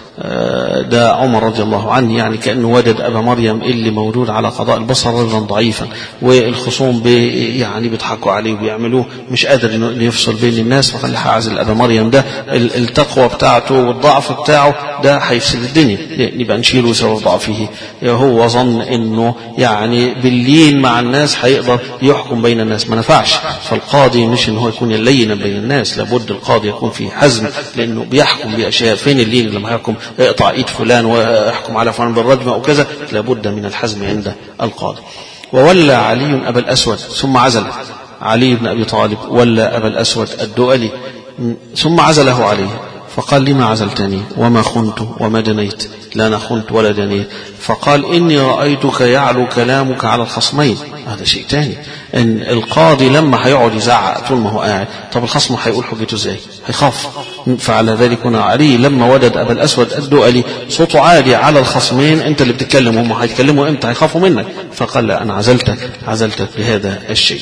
ده عمر رضي الله عنه، يعني كأنه وجد أبا مريم اللي موجود على قضاء البصر رجلا ضعيفا، والخصوم بي يعني بيضحكوا عليه وبيعملوه مش قادر انه يفصل بين الناس، فقال عازل أبا مريم ده التقوى بتاعته والضعف بتاعه ده هيفسد الدنيا، نبقى نشيله سبب ضعفه. هو ظن انه يعني باللين مع الناس هيقدر يحكم بين الناس، ما نفعش. فالقاضي مش ان هو يكون لينا بين الناس، لابد القاضي يكون فيه حزم، لانه بيحكم باشياء. فين اللين لما يحكم اقطع ايد فلان واحكم على فلان بالرجم او كذا؟ لابد من الحزم عند القاضي. وولى علي ابا الاسود ثم عزل علي بن ابي طالب، ولى ابا الاسود الدؤلي ثم عزله عليه، فقال لما عزلتني وما خنت وما دنيت؟ لا انا خنت ولا دنيت. فقال اني رايتك يعلو كلامك على الخصمين. هذا شيء تاني، ان القاضي لما هيقعد يزعق طول ما هو قاعد، طب الخصم هيقول حجته ازاي؟ هيخاف. فعلى ذلك هنا علي لما وجد ابا الاسود الدؤلي صوته عالي على الخصمين، انت اللي بتتكلم هم هيتكلموا امتى؟ هيخافوا منك. فقال لا انا عزلتك عزلتك بهذا الشيء.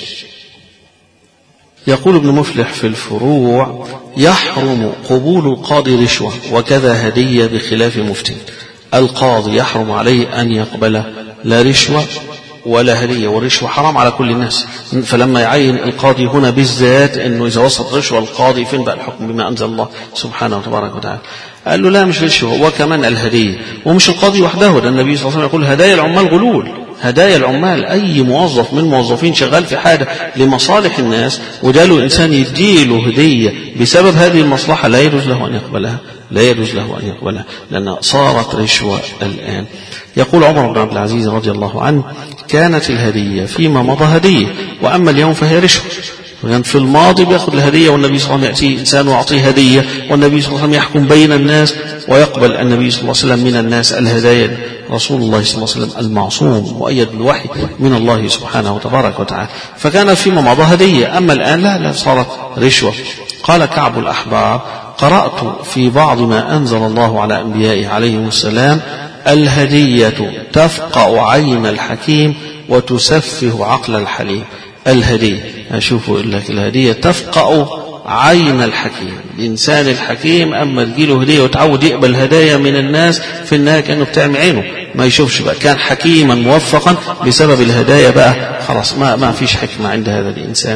يقول ابن مفلح في الفروع: يحرم قبول القاضي رشوة وكذا هدية بخلاف مفتن. القاضي يحرم عليه أن يقبل لا رشوة ولا هدية، والرشوة حرام على كل الناس. فلما يعين القاضي هنا بالذات أنه إذا وصل رشوة القاضي فين بقى الحكم بما أنزل الله سبحانه وتبارك وتعالى؟ قال له لا مش رشوة، وكمان الهدية. ومش القاضي وحده، ده النبي صلى الله عليه وسلم يقول هدايا العمال غلول. هدايا العمال، أي موظف من موظفين شغال في حاجة لمصالح الناس وجاله إنسان يديله هدية بسبب هذه المصلحة، لا يجوز له أن يقبلها، لا يجوز له أن يقبلها، لأن صارت رشوة الآن. يقول عمر بن عبد العزيز رضي الله عنه: كانت الهدية فيما مضى هدية، وأما اليوم فهي رشوة. يعني في الماضي بيأخذ الهدية والنبي صلى الله عليه وسلم يأتي إنسان ويعطيه هدية، والنبي صلى الله عليه وسلم يحكم بين الناس ويقبل النبي صلى الله عليه وسلم من الناس الهدايا. رسول الله صلى الله عليه وسلم المعصوم مؤيد بالوحي من الله سبحانه وتبارك وتعالى، فكان فيما مضى هدية. أما الآن لا لا صارت رشوة. قال كعب الأحبار: قرأت في بعض ما أنزل الله على أنبيائه عليهم السلام: الهدية تفقع عين الحكيم وتسفه عقل الحليم. الهدية أشوفوا لك الهدية تفقع عين الحكيم، الإنسان الحكيم أما تجيله هدية وتعود يقبل هدايا من الناس في النهاية كأنه بتعمي عينه، ما يشوفش بقى. كان حكيما موفقا بسبب الهدايا بقى خلاص ما ما فيش حكمة عند هذا الإنسان.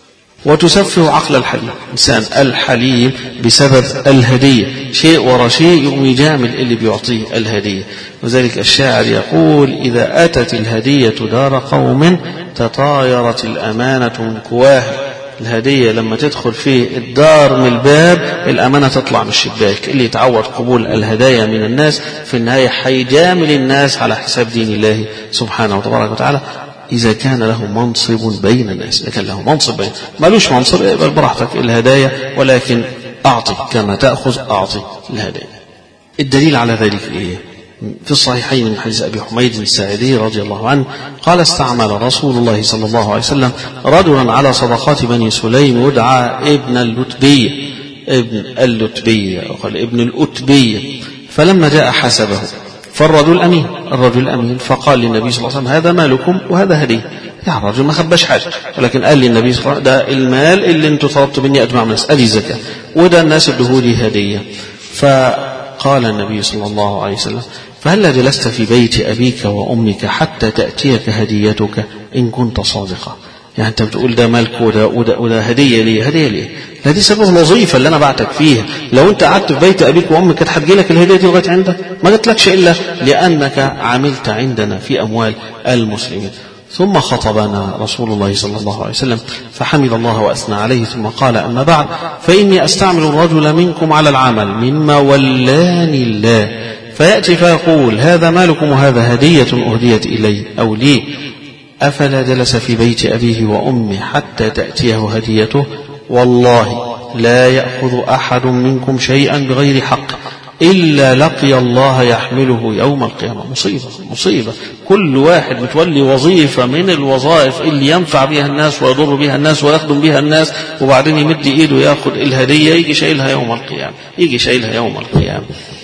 وتسفه عقل الحليم، إنسان الحليم بسبب الهدية، شيء ورا شيء يقوم يجامل اللي بيعطيه الهدية. وذلك الشاعر يقول: إذا أتت الهدية دار قوم تطايرت الأمانة من كواها. الهدية لما تدخل في الدار من الباب الأمانة تطلع من الشباك. اللي يتعود قبول الهدايا من الناس في النهاية حيجامل الناس على حساب دين الله سبحانه وتبارك وتعالى، إذا كان له منصب بين الناس. إذا كان له منصب بين مالوش منصب اقبل براحتك الهدايا، ولكن أعطي كما تأخذ، أعطي الهدايا. الدليل على ذلك إيه؟ في الصحيحين من حديث أبي حميد الساعدي رضي الله عنه قال استعمل رسول الله صلى الله عليه وسلم رجلا على صدقات بني سليم يدعى ابن اللتبية ابن اللتبية وقال ابن الأتبية، فلما جاء حسبه فالرجل أمين الرجل الأمين فقال للنبي صلى الله عليه وسلم هذا مالكم وهذا هدية. يا الرجل ما خباش حاجة، ولكن قال للنبي صلى الله عليه وسلم ده المال اللي انتوا طلبتوا مني أجمع من الناس أدي زكاة، وده الناس ادهولي هدية. فقال النبي صلى الله عليه وسلم فهل جلست في بيت أبيك وأمك حتى تأتيك هديتك إن كنت صادقا؟ يعني أنت بتقول ده مالك وده, وده, وده هدية ليه هدية ليه لا دي سبب الوظيفة اللي أنا بعتك فيها. لو أنت قعدت في بيت أبيك وأمك كانت هتجيلك الهدية دي لغاية عندك، ما جاتلكش إلا لأنك عملت عندنا في أموال المسلمين. ثم خطبنا رسول الله صلى الله عليه وسلم فحمد الله وأثنى عليه ثم قال أما بعد فإني أستعمل الرجل منكم على العمل مما ولاني الله فيأتي فيقول هذا مالكم وهذا هدية أهديت إلي أو لي، أفلا جلس في بيت أبيه وأمه حتى تأتيه هديته؟ والله لا يأخذ أحد منكم شيئا بغير حق إلا لقي الله يحمله يوم القيامة. مصيبة مصيبة، كل واحد متولي وظيفة من الوظائف اللي ينفع بها الناس ويضر بها الناس ويخدم بها الناس، وبعدين يمد إيده يأخذ الهدية يجي شايلها يوم القيامة يجي شايلها يوم القيامة.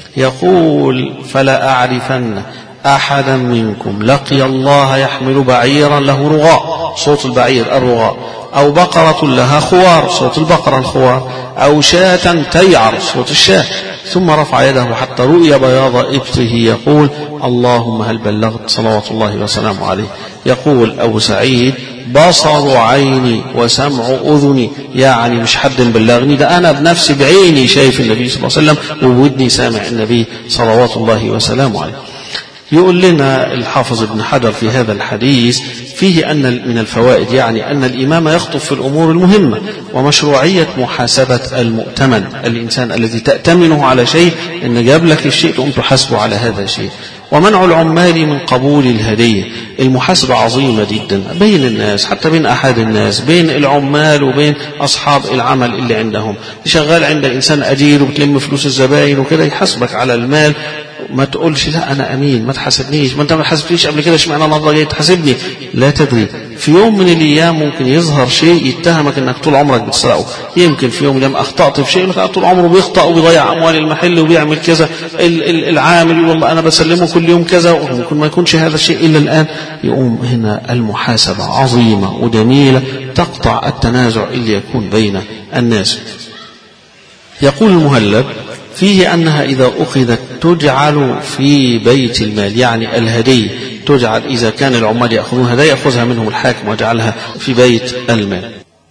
يقول فلا أعرفن أحدا منكم لقي الله يحمل بعيرا له رغاء صوت البعير الرغاء، أو بقرة لها خوار صوت البقرة الخوار، أو شاة تيعر صوت الشاة، ثم رفع يده حتى رؤي بياض إبطه يقول اللهم هل بلغت صلوات الله وسلامه عليه. يقول أبو سعيد بصر عيني وسمع أذني، يعني مش حد بلغني ده أنا بنفسي بعيني شايف النبي صلى الله عليه وسلم وودني سامع النبي صلوات الله وسلامه عليه. يقول لنا الحافظ ابن حجر في هذا الحديث فيه أن من الفوائد يعني أن الإمام يخطب في الأمور المهمة ومشروعية محاسبة المؤتمن، الإنسان الذي تأتمنه على شيء إن جاب لك الشيء تقوم تحاسبه على هذا الشيء. ومنع العمال من قبول الهدية، المحاسبة عظيمة جدا بين الناس حتى بين أحد الناس، بين العمال وبين أصحاب العمل اللي عندهم. شغال عند إنسان أجير وبتلم فلوس الزبائن وكده يحاسبك على المال، ما تقولش لا أنا أمين ما تحاسبنيش، ما أنت ما حاسبنيش قبل كده اشمعنى النهارده جاي تحاسبني؟ لا تدري، في يوم من الأيام ممكن يظهر شيء يتهمك إنك طول عمرك بتسرقه، يمكن في يوم من الأيام أخطأت في شيء لك طول عمره بيخطأ وبيضيع أموال المحل وبيعمل كذا، العامل والله أنا بسلمه كل يوم كذا، وممكن ما يكونش هذا الشيء إلا الآن. يقوم هنا المحاسبة عظيمة وجميلة تقطع التنازع اللي يكون بين الناس. يقول المهلب فيه أنها إذا أخذت تجعل في بيت المال، يعني الهدية تجعل إذا كان العمال يأخذون هدايا يأخذها منهم الحاكم ويجعلها في بيت المال.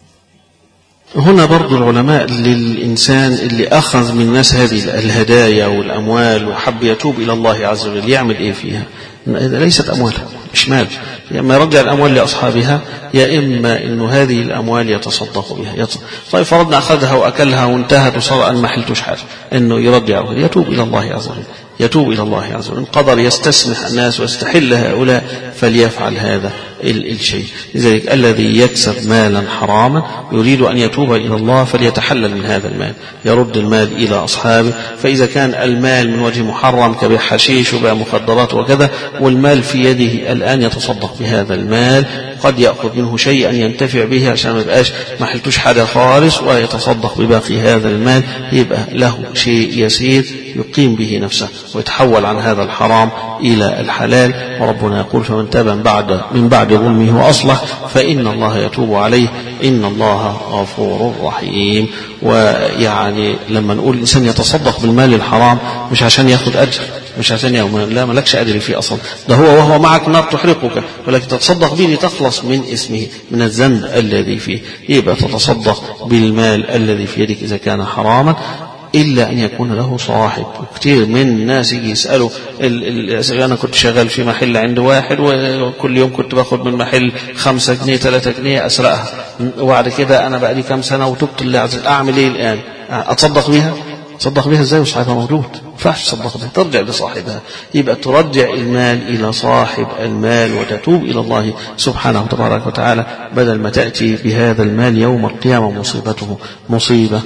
هنا برضو العلماء للإنسان اللي أخذ من الناس هذه الهدايا والأموال وحب يتوب إلى الله عز وجل يعمل إيه فيها؟ ليست أموال مش مال، يا إما يرجع الأموال لأصحابها يا إما إنه هذه الأموال يتصدق بها. يتصدق. طيب فرضنا أخذها وأكلها وانتهت وصار أن ما حلتوش حاجة، إنه يرجعه يتوب إلى الله عز وجل يتوب إلى الله عز وجل. إن قدر يستسمح الناس ويستحل هؤلاء فليفعل هذا الشيء. لذلك الذي يكسب مالا حراما يريد أن يتوب إلى الله فليتحلل من هذا المال، يرد المال إلى أصحابه. فإذا كان المال من وجه محرم كبيع حشيش وبيع مخدرات وكذا والمال في يده الآن يتصدق بهذا المال، قد يأخذ منه شيئا ينتفع به عشان ما يبقاش ما حلتوش حاجة خالص ويتصدق بباقي هذا المال، يبقى له شيء يسير يقيم به نفسه ويتحول عن هذا الحرام إلى الحلال. وربنا يقول فمن تاب من بعد من بعد ظلمه وأصلح فإن الله يتوب عليه إن الله غفور رحيم. ويعني لما نقول الإنسان يتصدق بالمال الحرام مش عشان يأخذ أجر، مش عشان يوم لا ملكش أجر فيه أصلا، ده هو وهو معك نار تحرقك، ولكن تتصدق به لتخلص من اسمه من الذنب الذي فيه. يبقى تتصدق بالمال الذي في يدك إذا كان حراما إلا أن يكون له صاحب. وكثير من الناس يجي يسألوا ال ال أنا كنت شغال في محل عند واحد وكل يوم كنت باخد من محل خمسة جنيه ثلاثة جنيه أسرقها، وبعد كده أنا بقى لي كام سنة وتبت اللي عزل، أعمل إيه الآن؟ أتصدق بها؟ تصدق بها إزاي وصاحبها موجود؟ ما ينفعش تصدق بها، ترجع لصاحبها. يبقى ترجع المال إلى صاحب المال وتتوب إلى الله سبحانه وتبارك وتعالى بدل ما تأتي بهذا المال يوم القيامة مصيبته مصيبة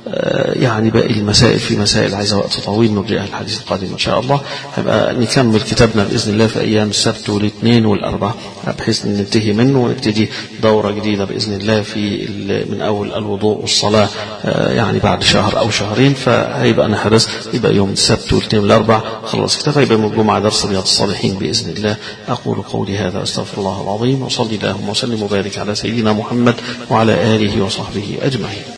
يعني باقي المسائل في مسائل عايزة وقت طويل نرجئها الحديث القادم إن شاء الله. هيبقى نكمل كتابنا بإذن الله في أيام السبت والاثنين والأربعاء بحيث ننتهي منه ونبتدي دورة جديدة بإذن الله في من أول الوضوء والصلاة يعني بعد شهر أو شهرين. فهيبقى نحرص يبقى يوم السبت والاثنين والأربعاء خلص كتاب، يبقى يوم الجمعة درس رياض الصالحين بإذن الله. أقول قولي هذا أستغفر الله العظيم، وصلي اللهم وسلم وبارك على سيدنا محمد وعلى آله وصحبه أجمعين.